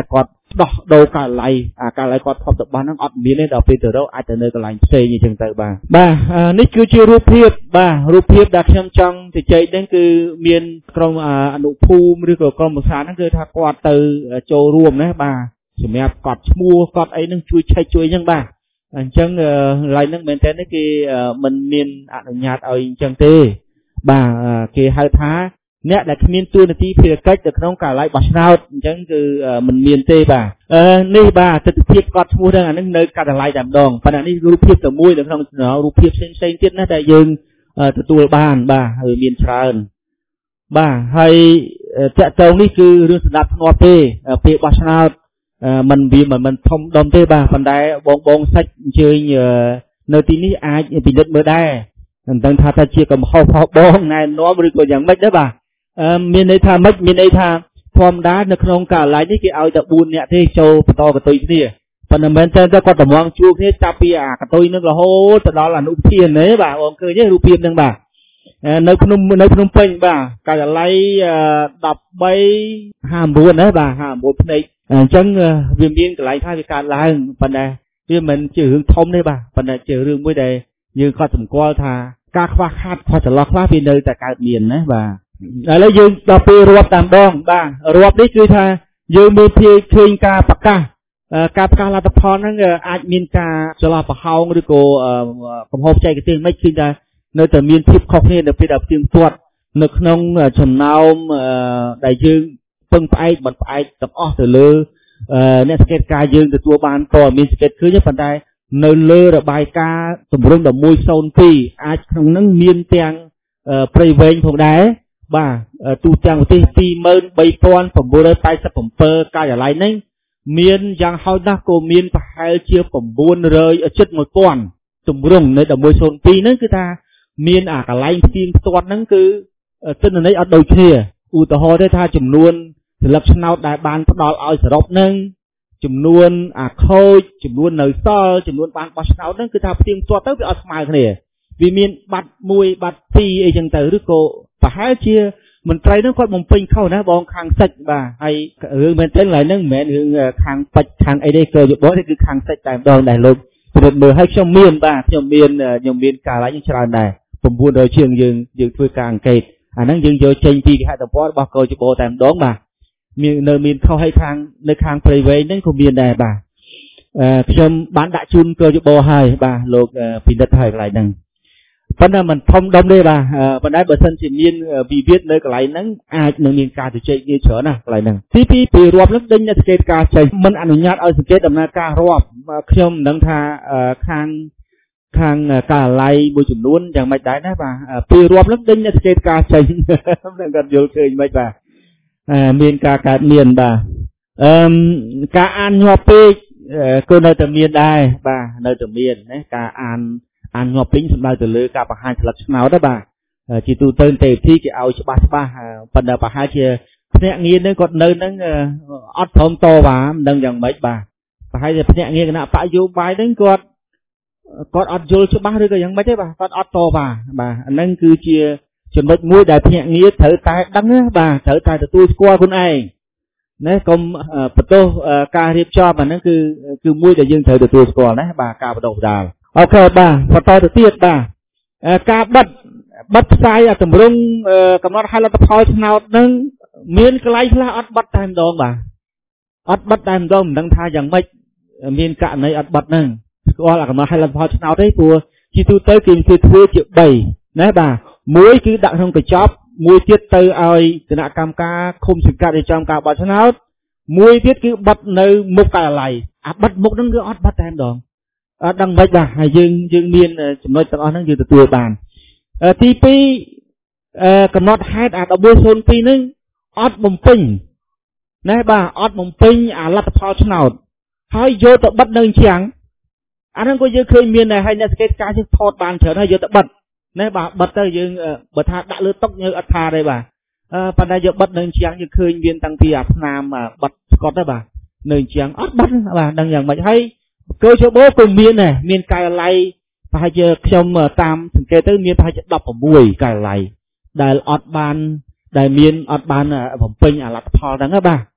ដោះដូរកាឡៃអាកាឡៃគាត់ធប់ទៅបានហ្នឹងអត់មានទេដល់ពេលទៅរកអាចទៅនៅកន្លែងផ្សេងអញ្ចឹងទៅបាទបាទនេះគឺជារូបភាពបាទរូបភាពដែលខ្ញុំចង់ជជែកហ្នឹងគឺមានក្រុមអនុភូមិឬក៏ក្រុមប្រសាហ្នឹងគឺថាគាត់ទៅចូលរួមណាបាទសម្រាប់កត់ឈ្មោះកត់អីហ្នឹងជួយឆែកជួយអញ្ចឹងបាទអញ្ចឹងកន្លែងហ្នឹងមែនតើនេះគេមិនមានអនុញ្ញាតឲ្យអញ្ចឹងទេបាទគេហៅថាអ្នកដែលគ្មានទួនាទីភារកិច្ចនៅក្នុងកាល័យបោះឆ្នោតអញ្ចឹងគឺមិនមានទេបាទអឺនេះបាទទស្សនវិជ្ជាកត់ឈ្មោះហ្នឹងអានេះនៅកាល័យតែម្ដងប៉ុន្តែនេះរូបភាពតែមួយនៅក្នុងរូបភាពផ្សេងផ្សេងទៀតណាដែលយើងទទួលបានបាទហើយមានច្រើនបាទហើយតាក់ទងនេះគឺរឿងសម្ដាប់ធ្នាប់ទេពេលបោះឆ្នោតมันវាមិនមិនធំដុំទេបាទប៉ុន្តែបងបងសាច់អញ្ជើញនៅទីនេះអាចពិនិត្យមើលដែរមិនដឹងថាតើជាកំហុសផងបងណែនាំឬក៏យ៉ាងម៉េចដែរបាទអឺមានន័យថាម៉េចមានន័យថាធម្មតានៅក្នុងកាល័យនេះគេឲ្យតែបួននាក់ទេចូលបន្តកតុយគ្នាប៉ុន្តែមែនតើគាត់តម្រង់ជួបគ្នាចាប់ពីអាកតុយនឹងរហូតទៅដល់អនុប្រធានទេបាទបងឃើញទេរូបភាពហ្នឹងបាទនៅភ្នំនៅភ្នំពេញបាទកាល័យដប់បីហាំបួនណាបាទហាំបួនភ្នែកអញ្ចឹងវាមានកន្លែងថាវាកើតឡើងប៉ុន្តែវាមិនជារឿងធំទេបាទប៉ុន្តែជារឿងមួយដែលយើងគាត់សម្គាល់ថាការខ្វះខាតខ្វះចន្លោះខ្លះវានៅតែកើតមានណាបាទឥឡូវយើងដល់ពេលរាប់តាមដងបាទរាប់នេះគឺថាយើងមើលភ័យឃើញការប្រកាសការប្រកាសលទ្ធផលហ្នឹងអាចមានការចន្លោះប្រហោងឬក៏កំហុសបច្ចេកទេសមិនឃើញថានៅតែមានភាពខុសគ្នានៅពេលដែលផ្ទៀងផ្ទាត់នៅក្នុងចំណោមដែលយើងពឹងផ្អែកមិនផ្អែកទាំងអស់ទៅលើអ្នកសង្កេតការយើងទទួលបានព័ត៌មានសង្កេតឃើញប៉ុន្តែនៅលើរបាយការណ៍ទម្រង់មួយศูนย์ពីរអាចក្នុងហ្នឹងមានទាំងព្រៃវែងផងដែរបាទទូទាំងប្រទេសពីរម៉ឺនបីពាន់ប្រាំមួយរយប៉ែតសិបbảyការិយាល័យហ្នឹងមានយ៉ាងហោចណាស់ក៏មានប្រហែលជា៩រយជិតមួយពាន់ទម្រង់នៅមួយศูนย์ពីរហ្នឹងគឺថាមានអាកន្លែងផ្ទៀងផ្ទាត់ហ្នឹងគឺទិន្នន័យអត់ដូចគ្នាឧទាហរណ៍ទេថាចំនួនស្លឹកឆ្នោតដែលបានផ្ដល់ឲ្យសរុបហ្នឹងចំនួនអាខូចចំនួននៅសល់ចំនួនបានបោះឆ្នោតហ្នឹងគឺថាផ្ទៀងផ្ទាត់ទៅវាអត់ស្មើគ្នាវាមានបាត់មួយបាត់ពីរអីចឹងទៅឬក៏ប្រហែលជាមន្ត្រីហ្នឹងគាត់បំពេញខុសណាបងខាងសិចបាទហើយរឿងមែនទែនឡើយហ្នឹងមិនមែនរឿងខាងពេចខាងអីទេគឺយោបល់នេះគឺខាងសិចតែម្ដងដែលលោកពិនិត្យមើលឲ្យខ្ញុំមានបាទខ្ញុំមានខ្ញុំមានកាលហ្នឹងច្រើនដែរ៩រយជាងយើងយើងធ្វើការអង្កេតអាហ្នឹងយើងយកចេញពីគេហទំព័ររបស់កោជបតែម្ដងបាទមាននៅមានខុសឲ្យខាងនៅខាងព្រៃវែងហ្នឹងក៏មានដែរបាទអឺខ្ញុំបានដាក់ជូនកោជបឲ្យបាទលោកពិនិត្យឲ្យកន្លែងហ្នឹងប៉ុន្តែมันធំដុំទេបាទប៉ុន្តែបើសិនជាមានវិវាទនៅកន្លែងហ្នឹងអាចនឹងមានការជជែកគ្នាច្រើនណាស់កន្លែងហ្នឹងទីពីរពីរាប់នឹងដេញអ្នកសង្កេតការចេញមិនអនុញ្ញាតឲ្យសង្កេតដំណើរការរាប់ខ្ញុំមិនដឹងថាខាងខាងកាល័យមួយចំនួនយ៉ាងម៉េចដែរណាបាទពីរាប់នឹងដេញអ្នកសង្កេតការចេញមិនគាត់យល់ឃើញមិនបាទមានការកើតមានបាទអឺការអានញាប់ពេកក៏នៅតែមានដែរបាទនៅតែមានណាការអានអានញាប់ពេញសម្ដៅទៅលើការបង្ហាញស្លឹកឆ្នោតដែរបាទជាទូទៅទេវិធីគេឲ្យច្បាស់ច្បាស់ប៉ុន្តែប្រហែលជាភ្នាក់ងារនឹងគាត់នៅនឹងអត់ព្រមតវ៉ាមិនដឹងយ៉ាងម៉េចបាទប្រហែលជាភ្នាក់ងារគណៈបកយោបាយនឹងគាត់គាត់អត់យល់ច្បាស់ឬក៏យ៉ាងម៉េចទេបាទគាត់អត់តវ៉ាបាទអាហ្នឹងគឺជាចំណុចមួយដែលភ្នាក់ងារត្រូវតែដឹងណាបាទត្រូវតែទទួលស្គាល់ខ្លួនឯងណាកុំបន្ទោសការរៀបចំអាហ្នឹងគឺគឺមួយដែលយើងត្រូវទទួលស្គាល់ណាបាទការបដិសេធអូខេបាទបន្តទៅទៀតបាទការបិទបិទផ្សាយតម្រង់កំណត់ហេតុលទ្ធផលឆ្នោតនឹងមានកន្លែងខ្លះអត់បិទតែម្ដងបាទអត់បិទតែម្ដងមិនដឹងថាយ៉ាងម៉េចមានករណីអត់បិទហ្នឹងស្គាល់កំណត់ហេតុលទ្ធផលឆ្នោតទេព្រោះជាទូទៅគេគេធ្វើជាបីណាបាទមួយគឺដាក់ក្នុងកញ្ចប់មួយទៀតទៅឲ្យគណៈកម្មការឃុំសង្កាត់រៀបចំការបោះឆ្នោតមួយទៀតគឺបិទនៅមុខការិយាល័យអាបិទមុខហ្នឹងគឺអត់បិទតែម្ដងអត់ដឹងមិនបាទហើយយើងយើងមានចំណុចទាំងអស់ហ្នឹងយើងទទួលបានទីពីរកំណត់ហេតុអាមួយศูนย์ពីរហ្នឹងអត់បំពេញណាបាទអត់បំពេញអាលទ្ធផលឆ្នោតហើយយកទៅបិទនៅជាងអាហ្នឹងក៏យើងឃើញមានដែរហើយអ្នកសង្កេតការយើងថតបានច្រើនហើយយកទៅបិទណាបាទបិទទៅយើងបើថាដាក់លើតុយើងអត់ថាទេបាទប៉ុន្តែយកបិទនៅជាងយើងឃើញមានតាំងពីអាស្នាមបិទស្កត់ដែរបាទនៅជាងអត់បិទបាទដឹងយ៉ាងម៉េចហើយកោជបក៏មានដែរមានការិយាល័យប្រហែលជាខ្ញុំតាមសង្កេតទៅមានប្រហែលជាដប់៦ការិយាល័យដែលអត់បានដែលមានអត់បានបំពេញអាលទ្ធផលហ្នឹងបាទ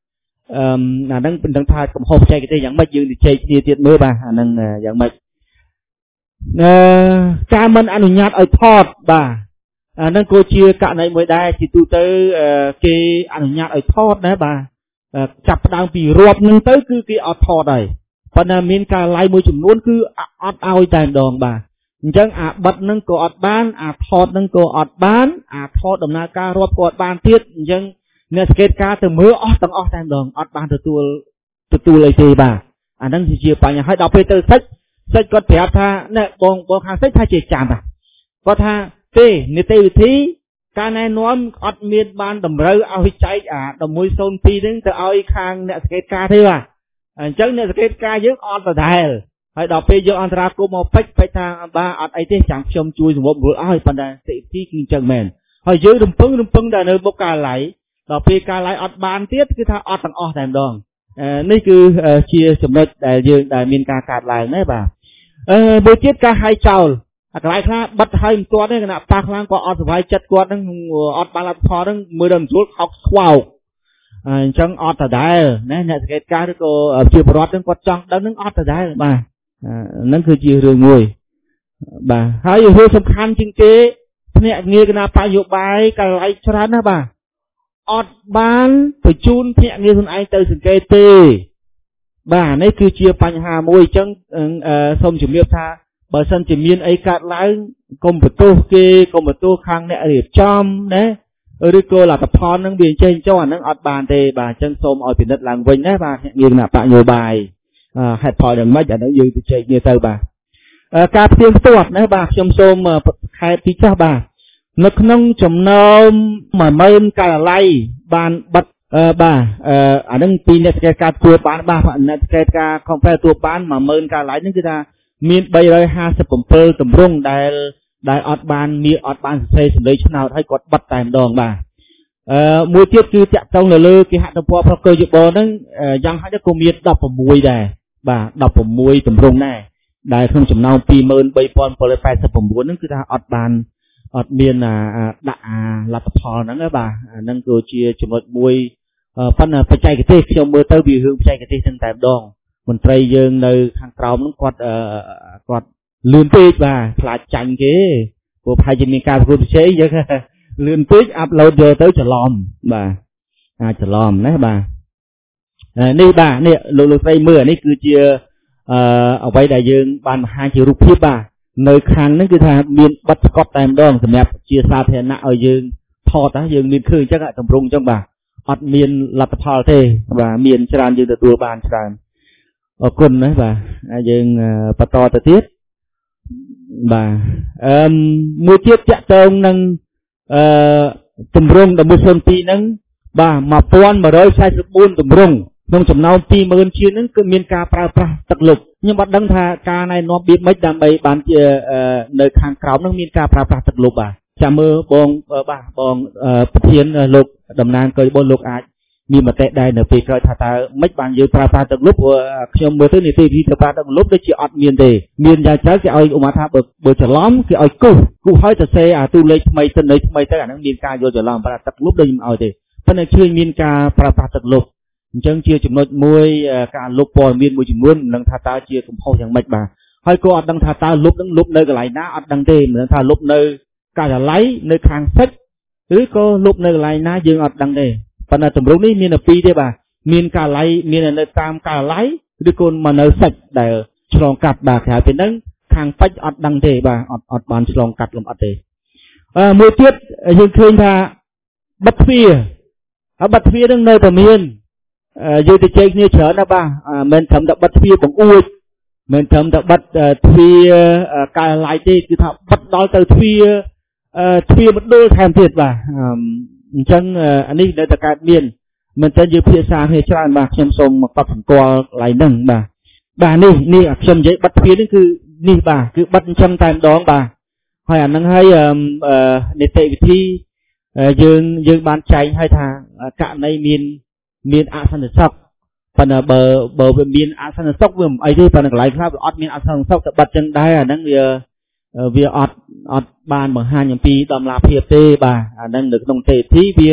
អឺអាហ្នឹងមិនដឹងថាកំហុសបច្ចេកទេសយ៉ាងម៉េចយើងទៅជែកគ្នាទៀតមើលបាទអាហ្នឹងយ៉ាងម៉េចអឺការមិនអនុញ្ញាតឲ្យថតបាទអាហ្នឹងក៏ជាករណីមួយដែរជាទូទៅគេអនុញ្ញាតឲ្យថតដែរបាទចាប់ផ្ដើមពីរាប់ហ្នឹងទៅគឺគេអត់ថតហើយប៉ុន្តែមានការឡាយមួយចំនួនគឺអត់ឲ្យតែម្ដងបាទអញ្ចឹងអាបិទហ្នឹងក៏អត់បានអាថតហ្នឹងក៏អត់បានអាថតដំណើរការរាប់ក៏អត់បានទៀតអញ្ចឹងអ្នកសង្កេតការទៅមើលអស់ទាំងអស់តែម្ដងអត់បានទទួលទទួលអីទេបាទអាហ្នឹងជាបញ្ហាហើយដល់ពេលទៅសិចសិចគាត់ប្រាប់ថាណែបងបងខាងសិចថាជាចាំបាទគាត់ថាទេនីតិវិធីការណែនាំអត់មានបានតម្រូវឲ្យចែកអាmột không haiហ្នឹងទៅឲ្យខាងអ្នកសង្កេតការទេបាទអញ្ចឹងអ្នកសង្កេតការយើងអត់ដដែលហើយដល់ពេលយកអន្តរាគមមកពេចពេចថាបាទអត់អីទេចាំខ្ញុំជួយសម្របសម្រួលឲ្យប៉ុន្តែនីតិវិធីគឺអញ្ចឹងមែនហើយយើងរំពឹងរំពឹងតែនៅមុខកាឡៃដល់ពេលកាឡៃអត់បានទៀតគឺថាអត់ទាំងអស់តែម្ដងនេះគឺជាចំណុចដែលយើងដែលមានការកាត់ឡើងណាបាទអឺមួយទៀតការហាយចោលអាកន្លែងខ្លះបិទហើយមិនទាន់ទេគណៈប៉ះខ្លាំងគាត់អត់សុវ័យចិត្តគាត់ហ្នឹងអត់បានលទ្ធផលហ្នឹងមើលដល់ស្រួលខោកស្វោកអញ្ចឹងអត់ដដែលណាអ្នកសង្កេតការឬក៏ជាបរិវត្តហ្នឹងគាត់ចង់ដឹងហ្នឹងអត់ដដែលបាទហ្នឹងគឺជារឿងមួយបាទហើយរឿងសំខាន់ជាងគេភ្នាក់ងារគណៈបកនយោបាយកន្លែងច្រើនណាស់បាទអត់បានបញ្ជូនភ្នាក់ងារខ្លួនឯងទៅសង្កេតទេបាទនេះគឺជាបញ្ហាមួយអញ្ចឹងសូមជំរាបថាបើសិនជាមានអីកើតឡើងកុំបន្ទោសគេកុំបន្ទោសខាងអ្នករៀបចំណាឬក៏លទ្ធផលនឹងវាចេញចុះអានឹងអត់បានទេបាទអញ្ចឹងសូមឲ្យពិនិត្យឡើងវិញណាបាទភ្នាក់ងារគណៈបកនយោបាយហេតុផលយ៉ាងម៉េចអានឹងយើងទៅជែកគ្នាទៅបាទការផ្ទៀងផ្ទាត់ណាបាទខ្ញុំសូមខេត្តទីចាស់បាទនៅក្នុងចំណោមមួយម៉ឺនការិយាល័យបានបិទបាទអានឹងពីអ្នកសង្កេតការទទួលបានបាទអ្នកសង្កេតការខំផ្លែទទួលបានមួយម៉ឺនការិយាល័យហ្នឹងគឺថាមានបីរយហាសិបเจ็ดទម្រង់ដែលដែលអត់បានមានអត់បានសរសេរសម្លេងឆ្នោតឲ្យគាត់បិទតែម្ដងបាទអឺមួយទៀតគឺតាក់ទងនៅលើគេហទំព័រប្រកយបហ្នឹងយ៉ាងហោចក៏មានដប់ប្រាំមួយដែរបាទដប់ប្រាំមួយទម្រង់ដែរដែលក្នុងចំណោមពីរម៉ឺនបីពាន់bảy百八十九ហ្នឹងគឺថាអត់បានអត់មានដាក់អាលទ្ធផលហ្នឹងបាទអាហ្នឹងគឺជាចំណុចមួយប៉ុន្តែបច្ចេកទេសខ្ញុំមើលទៅវារឿងបច្ចេកទេសហ្នឹងតែម្ដងមន្ត្រីយើងនៅខាងក្រោមហ្នឹងគាត់គាត់លឿនពេកបាទខ្លាចចាញ់គេព្រោះប្រហែលជាមានការប្រកួតប្រជែងយើងលឿនពេកអាប់ឡូតយកទៅច្រឡំបាទអាចច្រឡំណាបាទនេះបាទនេះលោកលោកស្រីមើលនេះគឺជាអឺអ្វីដែលយើងបានបង្ហាញជារូបភាពបាទនៅខាងហ្នឹងគឺថាមានបិទស្កប់តែម្ដងសម្រាប់ជាសាធារណៈឲ្យយើងថតណាយើងមានឃើញអញ្ចឹងតម្រង់អញ្ចឹងបាទអត់មានលទ្ធផលទេបាទមានច្រើនយើងទទួលបានច្រើនអរគុណណាបាទយើងបន្តទៅទៀតបាទអឺមួយទៀតតាក់ទងនឹងអឺតម្រងមួយnghìnពីរហ្នឹងបាទmột nghìn một trăm bốn mươi tưតម្រងក្នុងចំណោមពីរម៉ឺនជាងហ្នឹងគឺមានការប្រើប្រាស់ទឹកលុបខ្ញុំអត់ដឹងថាការណែនាំបៀបម៉េចដើម្បីបានជានៅខាងក្រោមហ្នឹងមានការប្រើប្រាស់ទឹកលុបបាទចាំមើលបងបាទបងប្រធានលោកតំណាងកយបនលោកអាចមានមតិដែរនៅពេលក្រោយថាតើមិនបានយើងប្រើប្រាស់ទឹកលុបខ្ញុំមើលទៅនីតិវិធីប្រើប្រាស់ទឹកលុបដូចជាអត់មានទេមានយ៉ាងច្រើនគេឲ្យឧបមាថាបើបើច្រឡំគេឲ្យគូសគូសឲ្យទៅសេអាទូលេខថ្មីទៅនៃថ្មីទៅអាហ្នឹងមានការយល់ច្រឡំប្រើទឹកលុបដូចខ្ញុំឲ្យទេប៉ុន្តែជឿមានការប្រើប្រាស់ទឹកលុបអញ្ចឹងជាចំណុចមួយការលុបព័ត៌មានមួយចំនួនមិនដឹងថាតើជាកំហុសយ៉ាងម៉េចបាទហើយក៏អត់ដឹងថាតើលុបហ្នឹងលុបនៅកន្លែងណាអត់ដឹងទេមិនដឹងថាលុបនៅការិយាល័យនៅខាងសិចឬក៏លុបនៅកន្លែងណាយើងអត់ដឹងទេប៉ុន្តែទម្រង់នេះមានតែពីរទេបាទមានការិយាល័យមាននៅតាមការិយាល័យឬក៏មកនៅសិចដែលឆ្លងកាត់បាទក្រៅពីហ្នឹងខាងពេជ្រអត់ដឹងទេបាទអត់អត់បានឆ្លងកាត់លំអិតទេអឺមួយទៀតយើងឃើញថាបិទទ្វារបិទទ្វារហ្នឹងនៅតែមានយើងទៅជែកគ្នាច្រើនណាស់បាទមិនត្រឹមតែបិទទ្វារបង្អួចមិនត្រឹមតែបិទទ្វារការិយាល័យទេគឺថាបិទដល់ទៅទ្វារទ្វារមណ្ឌលថែមទៀតបាទអញ្ចឹងអានេះនៅតែកើតមានមិនតែយើងភាសាគ្នាច្រើនបាទខ្ញុំសូមកត់សម្គាល់កន្លែងហ្នឹងបាទបាទនេះនេះខ្ញុំនិយាយបិទទ្វារនេះគឺនេះបាទគឺបិទអញ្ចឹងតែម្ដងបាទហើយអាហ្នឹងហើយនីតិវិធីយើងយើងបានចែងឲ្យថាករណីមានមានអសន្តិសុខប៉ុន្តែបើបើវាមានអសន្តិសុខវាមិនអីទេប៉ុន្តែកន្លែងខ្លះវាអត់មានអសន្តិសុខតែបិទចឹងដែរអាហ្នឹងវាវាអត់អត់បានបង្ហាញអំពីដំណាភាពទេបាទអាហ្នឹងនៅក្នុងទេធីវា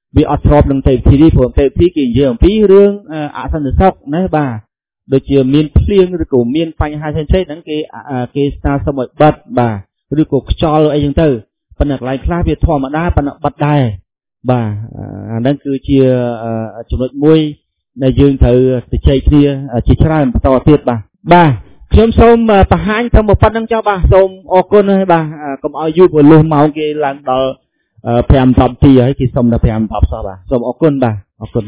វាអត់ស្របនឹងទេវិធីនេះព្រោះទេវិធីគេនិយាយអំពីរឿងអសន្តិសុខណាបាទដូចជាមានភ្លៀងឬក៏មានបញ្ហាផ្សេងៗហ្នឹងគេគេស្នើសុំឲ្យបិទបាទឬក៏ខ្យល់អីចឹងទៅប៉ុន្តែកន្លែងខ្លះវាធម្មតាប៉ុន្តែបិទដែរបាទអាហ្នឹងគឺជាចំណុចមួយដែលយើងត្រូវទៅជែកគ្នាជាច្រើនបន្តទៀតបាទបាទខ្ញុំសូមបង្ហាញត្រឹមប៉ុណ្្នឹងចុះបាទសូមអរគុណហើយបាទកុំឲ្យយូរព្រោះលុះម៉ោងគេឡើងដល់five tenនាទីហើយគេសុំដល់five tenសោះបាទសូមអរគុណបាទអរគុណ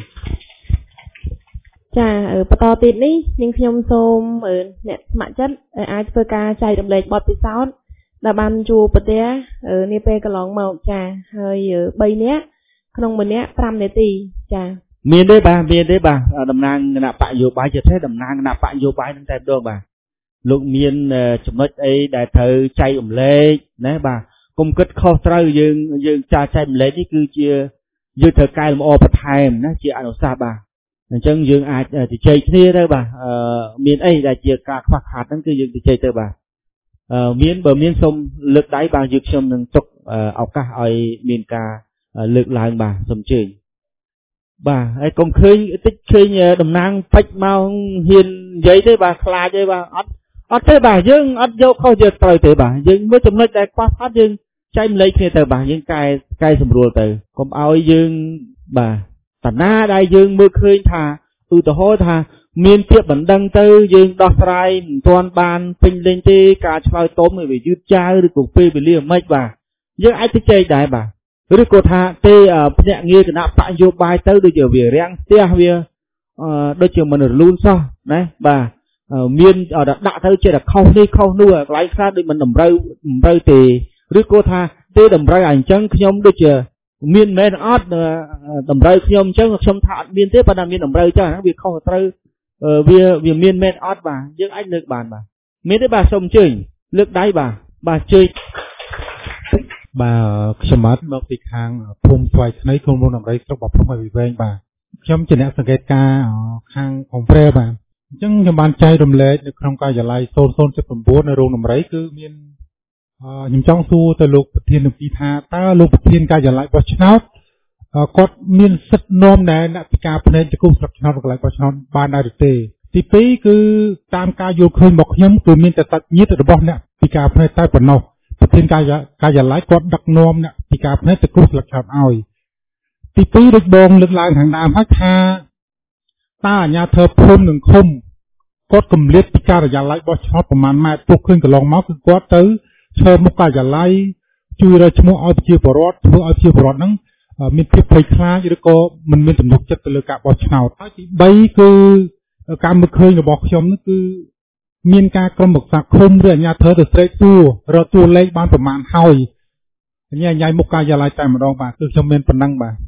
ចាបន្តទៀតនេះនាងខ្ញុំសូមអ្នកស្ម័គ្រចិត្តអាចធ្វើការចែករំលែកបទពិសោធន៍ដែលបានជួបប្រទះនាពេលកន្លងមកចាហើយthreeនាក់ក្នុងមួយនាក់fiveនាទីចាមានទេបាទមានទេបាទតំណាងគណៈបកនយោបាយជាទេតំណាងគណៈបកនយោបាយនឹងតែម្ដងបាទលោកមានចំណុចអីដែលត្រូវចែករំលែកណាបាទកុំគិតខុសត្រូវយើងយើងចាចែករំលែកនេះគឺជាយើងត្រូវកែលម្អបន្ថែមណាជាអនុសាសន៍បាទអញ្ចឹងយើងអាចជជែកគ្នាទៅបាទមានអីដែលជាការខ្វះខាតហ្នឹងគឺយើងជជែកទៅបាទមានបើមានសូមលើកដៃបាទយើងខ្ញុំនឹងទុកឱកាសឲ្យមានការលើកឡើងបាទសូមអញ្ជើញបាទហើយកុំឃើញតិចឃើញតំណាងពេចមកហ៊ាននិយាយទេបាទខ្លាចទេបាទអត់អត់ទេបាទយើងអត់យកខុសយកត្រូវទេបាទយើងមើលចំណុចដែលខ្វះខាតយើងចែកម្លែកគ្នាទៅបាទយើងកែកែសម្រួលទៅកុំឲ្យយើងបាទតាណាដែលយើងមើលឃើញថាឧទាហរណ៍ថាមានភាពបណ្ដឹងទៅយើងដោះស្រាយមិនទាន់បានពេញលេញទេការឆ្លើយតបវាយឺតយ៉ាវឬក៏ពេលវេលាមិនបាទយើងអាចទៅចែកដែរបាទឬក៏ថាទេភ្នាក់ងារគណៈបកនយោបាយទៅដូចជាវារាំងផ្ទះវាដូចជាមិនរលូនសោះណាបាទមានដាក់ទៅជាខុសនេះខុសនោះកន្លែងខ្លះដូចមិនតម្រូវតម្រូវទេឬក៏ថាទេតម្រូវអញ្ចឹងខ្ញុំដូចជាមានមែនអត់តម្រូវខ្ញុំអញ្ចឹងខ្ញុំថាអត់មានទេប៉ុន្តែមានតម្រូវចឹងវាខុសត្រូវវាវាមានមែនអត់បាទយើងអាចលើកបានបាទមានទេបាទសូមអញ្ជើញលើកដៃបាទបាទជើញបាទខ្ញុំបាទមកពីខាងភូមិស្វាយថ្មីក្រុមលោកដំរីស្រុកបាភ្នំឲ្យវិវែងបាទខ្ញុំជាអ្នកសង្កេតការខាងកំព្រែបាទអញ្ចឹងខ្ញុំបានចែករំលែកនៅក្នុងការិយាល័យzero zero seven nineនៅរោងដំរីគឺមានខ្ញុំចង់សួរទៅលោកប្រធាននគរថាតើលោកប្រធានការិយាល័យបោះឆ្នោតគាត់មានសិទ្ធិនាំដែលអ្នកពិការភ្នែកទៅគូស្លឹកឆ្នោតកន្លែងបោះឆ្នោតបានដែរឬទេទីពីរគឺតាមការយល់ឃើញរបស់ខ្ញុំគឺមានតែសាច់ញាតិរបស់អ្នកពិការភ្នែកតែប៉ុណ្ណោះប្រធានការិយាល័យគាត់ដឹកនាំអ្នកពិការភ្នែកទៅគូស្លឹកឆ្នោតឲ្យទីពីរដូចបងលើកឡើងខាងដើមហើយថាតើអាជ្ញាធរភូមិនិងឃុំគាត់គម្លាតពីការិយាល័យបោះឆ្នោតប្រមាណម៉ែត្រពុះឃើញកន្លងមកគឺគាត់ទៅឈើមុខការិយាល័យជួយរកឈ្មោះឲ្យប្រជាពលរដ្ឋធ្វើឲ្យប្រជាពលរដ្ឋហ្នឹងមានភាពភ័យខ្លាចឬក៏មិនមានទំនុកចិត្តទៅលើការបោះឆ្នោតហើយទី3គឺការមើលឃើញរបស់ខ្ញុំនេះគឺមានការក្រុមប្រឹក្សាឃុំឬអាជ្ញាធរទៅស្រែកសួររកតួលេខបានប្រមាណហើយញ៉ៃញ៉ៃមុខការិយាល័យតែម្ដងបាទគឺខ្ញុំមានប៉ុណ្ណឹងបាទ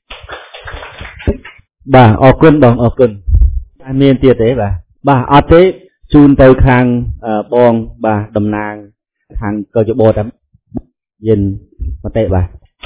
បាទអរគុណបងអរគុណមានទៀតទេបាទបាទអត់ទេជូនទៅខាងបងបាទតំណាងខាងកោជបតាមយិនមតិបាទ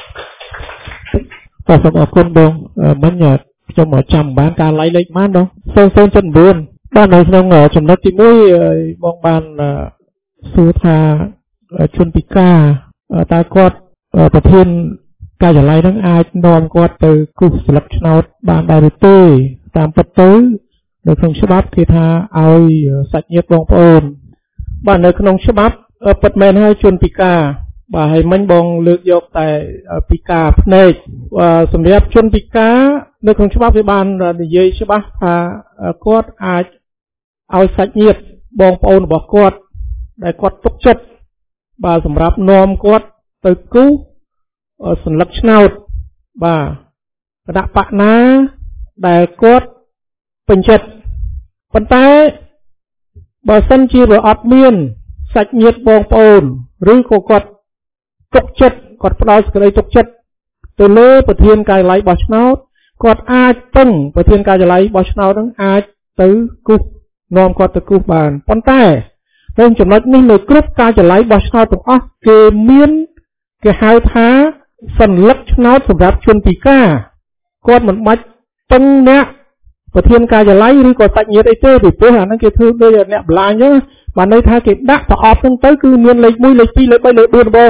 បាទសូមអរគុណបងមិញខ្ញុំមកចាំបានការឡាយលេខបានបងzero zero seven nineបាទនៅក្នុងចំណុចទីoneបងបានសួរថាជនពិការតើគាត់ប្រធានការិយាល័យនឹងអាចនាំគាត់ទៅគូសស្លឹកឆ្នោតបានដែរឬទេតាមពិតទៅនៅក្នុងច្បាប់គេថាឲ្យសាច់ញាតិបងប្អូនបាទនៅក្នុងច្បាប់ពិតមែនហើយជនពិការបាទហើយមិញបងលើកយកតែពិការភ្នែកសម្រាប់ជនពិការនៅក្នុងច្បាប់វាបាននិយាយច្បាស់ថាគាត់អាចឲ្យសាច់ញាតិបងប្អូនរបស់គាត់ដែលគាត់ទុកចិត្តបាទសម្រាប់នាំគាត់ទៅគូសសញ្ញឆ្នោតបាទគណៈបកណាដែលគាត់ពេញចិត្តប៉ុន្តែបើសិនជាវាអត់មានសាច់ញាតិបងប្អូនឬក៏គាត់ទុកចិត្តគាត់ផ្ដល់សេចក្តីទុកចិត្តទៅលើប្រធានការិយាល័យបោះឆ្នោតគាត់អាចពឹងប្រធានការិយាល័យបោះឆ្នោតនឹងអាចទៅគូសនាំគាត់ទៅគូសបានប៉ុន្តែក្នុងចំណុចនេះនៅគ្រប់ការិយាល័យបោះឆ្នោតទាំងអស់គេមានគេហៅថាសញ្ញឆ្នោតសម្រាប់ជនពិការគាត់មិនបាច់ពឹងអ្នកប្រធានការិយាល័យឬក៏សាច់ញាតិអីទេពីព្រោះអាហ្នឹងគេធ្វើដូចអ្នកបលាញ់អញ្ចឹងបានន័យថាគេដាក់ប្រអប់ហ្នឹងទៅគឺមានលេខoneលេខtwoលេខthreeលេខfourបង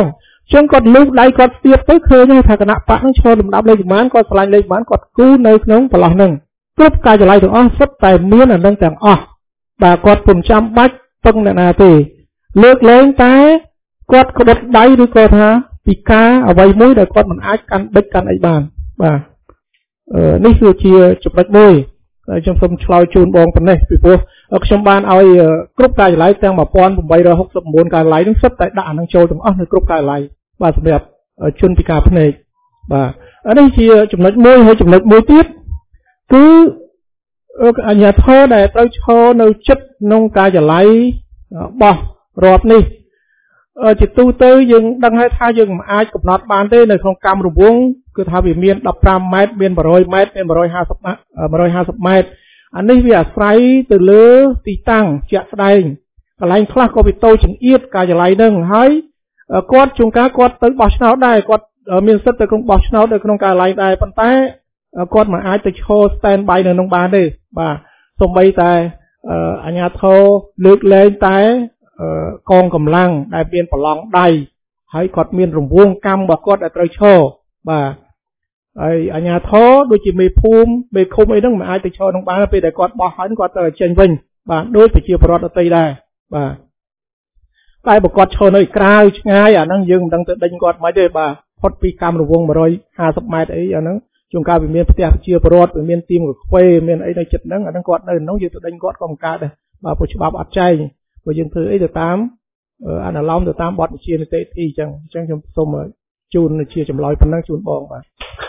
ចឹងគាត់លូកដៃគាត់ស្ទាបទៅឃើញថាគណៈបកនឹងឈរលំដាប់លេខប្រមាណគាត់ឆ្លាញ់លេខប្រមាណគាត់គូនៅក្នុងប្រឡោះហ្នឹងគ្រប់កាយចល័យទាំងអស់សុទ្ធតែមានអានឹងទាំងអស់បាទគាត់ពុំចាំបាច់ពឹងអ្នកណាទេលើកលែងតែគាត់ក្បត់ដៃឬក៏ថាពីការអ្វីមួយដែលគាត់មិនអាចកាន់បិចកាន់អីបានបាទនេះគឺជាចំណុចមួយហើយខ្ញុំសូមឆ្លើយជូនបងប៉ុណ្ណេះពីព្រោះខ្ញុំបានឲ្យគ្រប់កាយចល័យទាំងmột nghìn tám trăm sáu mươi chínកាយចល័យនឹងសុទ្ធតែដាក់អានឹងចូលទាំងអស់នៅគ្រប់កាយចល័យបាទសម្រាប់ជនពិការភ្នែកបាទអានេះជាចំណុចមួយហើយចំណុចមួយទៀតគឺអញ្ញាធរដែលត្រូវឈរនៅចិត្តក្នុងកាយចល័យបោះរាប់នេះជាទូទៅយើងដឹងហើយថាយើងមិនអាចកំណត់បានទេនៅក្នុងកម្មរង្វង់គឺថាវាមាន15ម៉ែត្រមាន100ម៉ែត្រមាន150 150ម៉ែត្រអានេះវាអាស្រ័យទៅលើទីតាំងជាក់ស្ដែងកន្លែងខ្លះក៏វាតូចចង្អៀតកាយចល័យនឹងហើយគាត់ជួនកាលគាត់ទៅបោះឆ្នោតដែរគាត់មានសិទ្ធិទៅក្នុងបោះឆ្នោតនៅក្នុងកាយចល័យដែរប៉ុន្តែគាត់មិនអាចទៅឈរ stand by នៅក្នុងបានទេបាទសូម្បីតែអាជ្ញាធរលើកលែងតែកងកម្លាំងដែលមានប្រឡងដៃហើយគាត់មានរង្វង់កម្មរបស់គាត់ដែលត្រូវឈរបាទហើយអាជ្ញាធរដូចជាមេភូមិមេឃុំអីហ្នឹងមិនអាចទៅឈរក្នុងបានពេលដែលគាត់បោះហើយគាត់ទៅចេញវិញបាទដូចប្រជាពលរដ្ឋដទៃដែរបាទតែបើគាត់ឈរនៅក្រៅឆ្ងាយអាហ្នឹងយើងមិនដឹងទៅដេញគាត់មិនទេបាទផុតពីកម្មរង្វង់150ម៉ែត្រអីអាហ្នឹងជួនកាលវាមានផ្ទះប្រជាពលរដ្ឋវាមានទីមកខ្វេមានអីនៅចិត្តហ្នឹងអាហ្នឹងគាត់នៅក្នុងយើងទៅដេញគាត់ក៏មិនកើតដែរបាទព្រោះច្បាប់អត់ចែងព្រោះយើងធ្វើអីទៅតាមអនុលោមទៅតាមបទបញ្ជានីតិវិធីអញ្ចឹងអញ្ចឹងខ្ញុំសូមជូនជាចម្លើយប៉ុណ្ណឹងជូនបងបាទ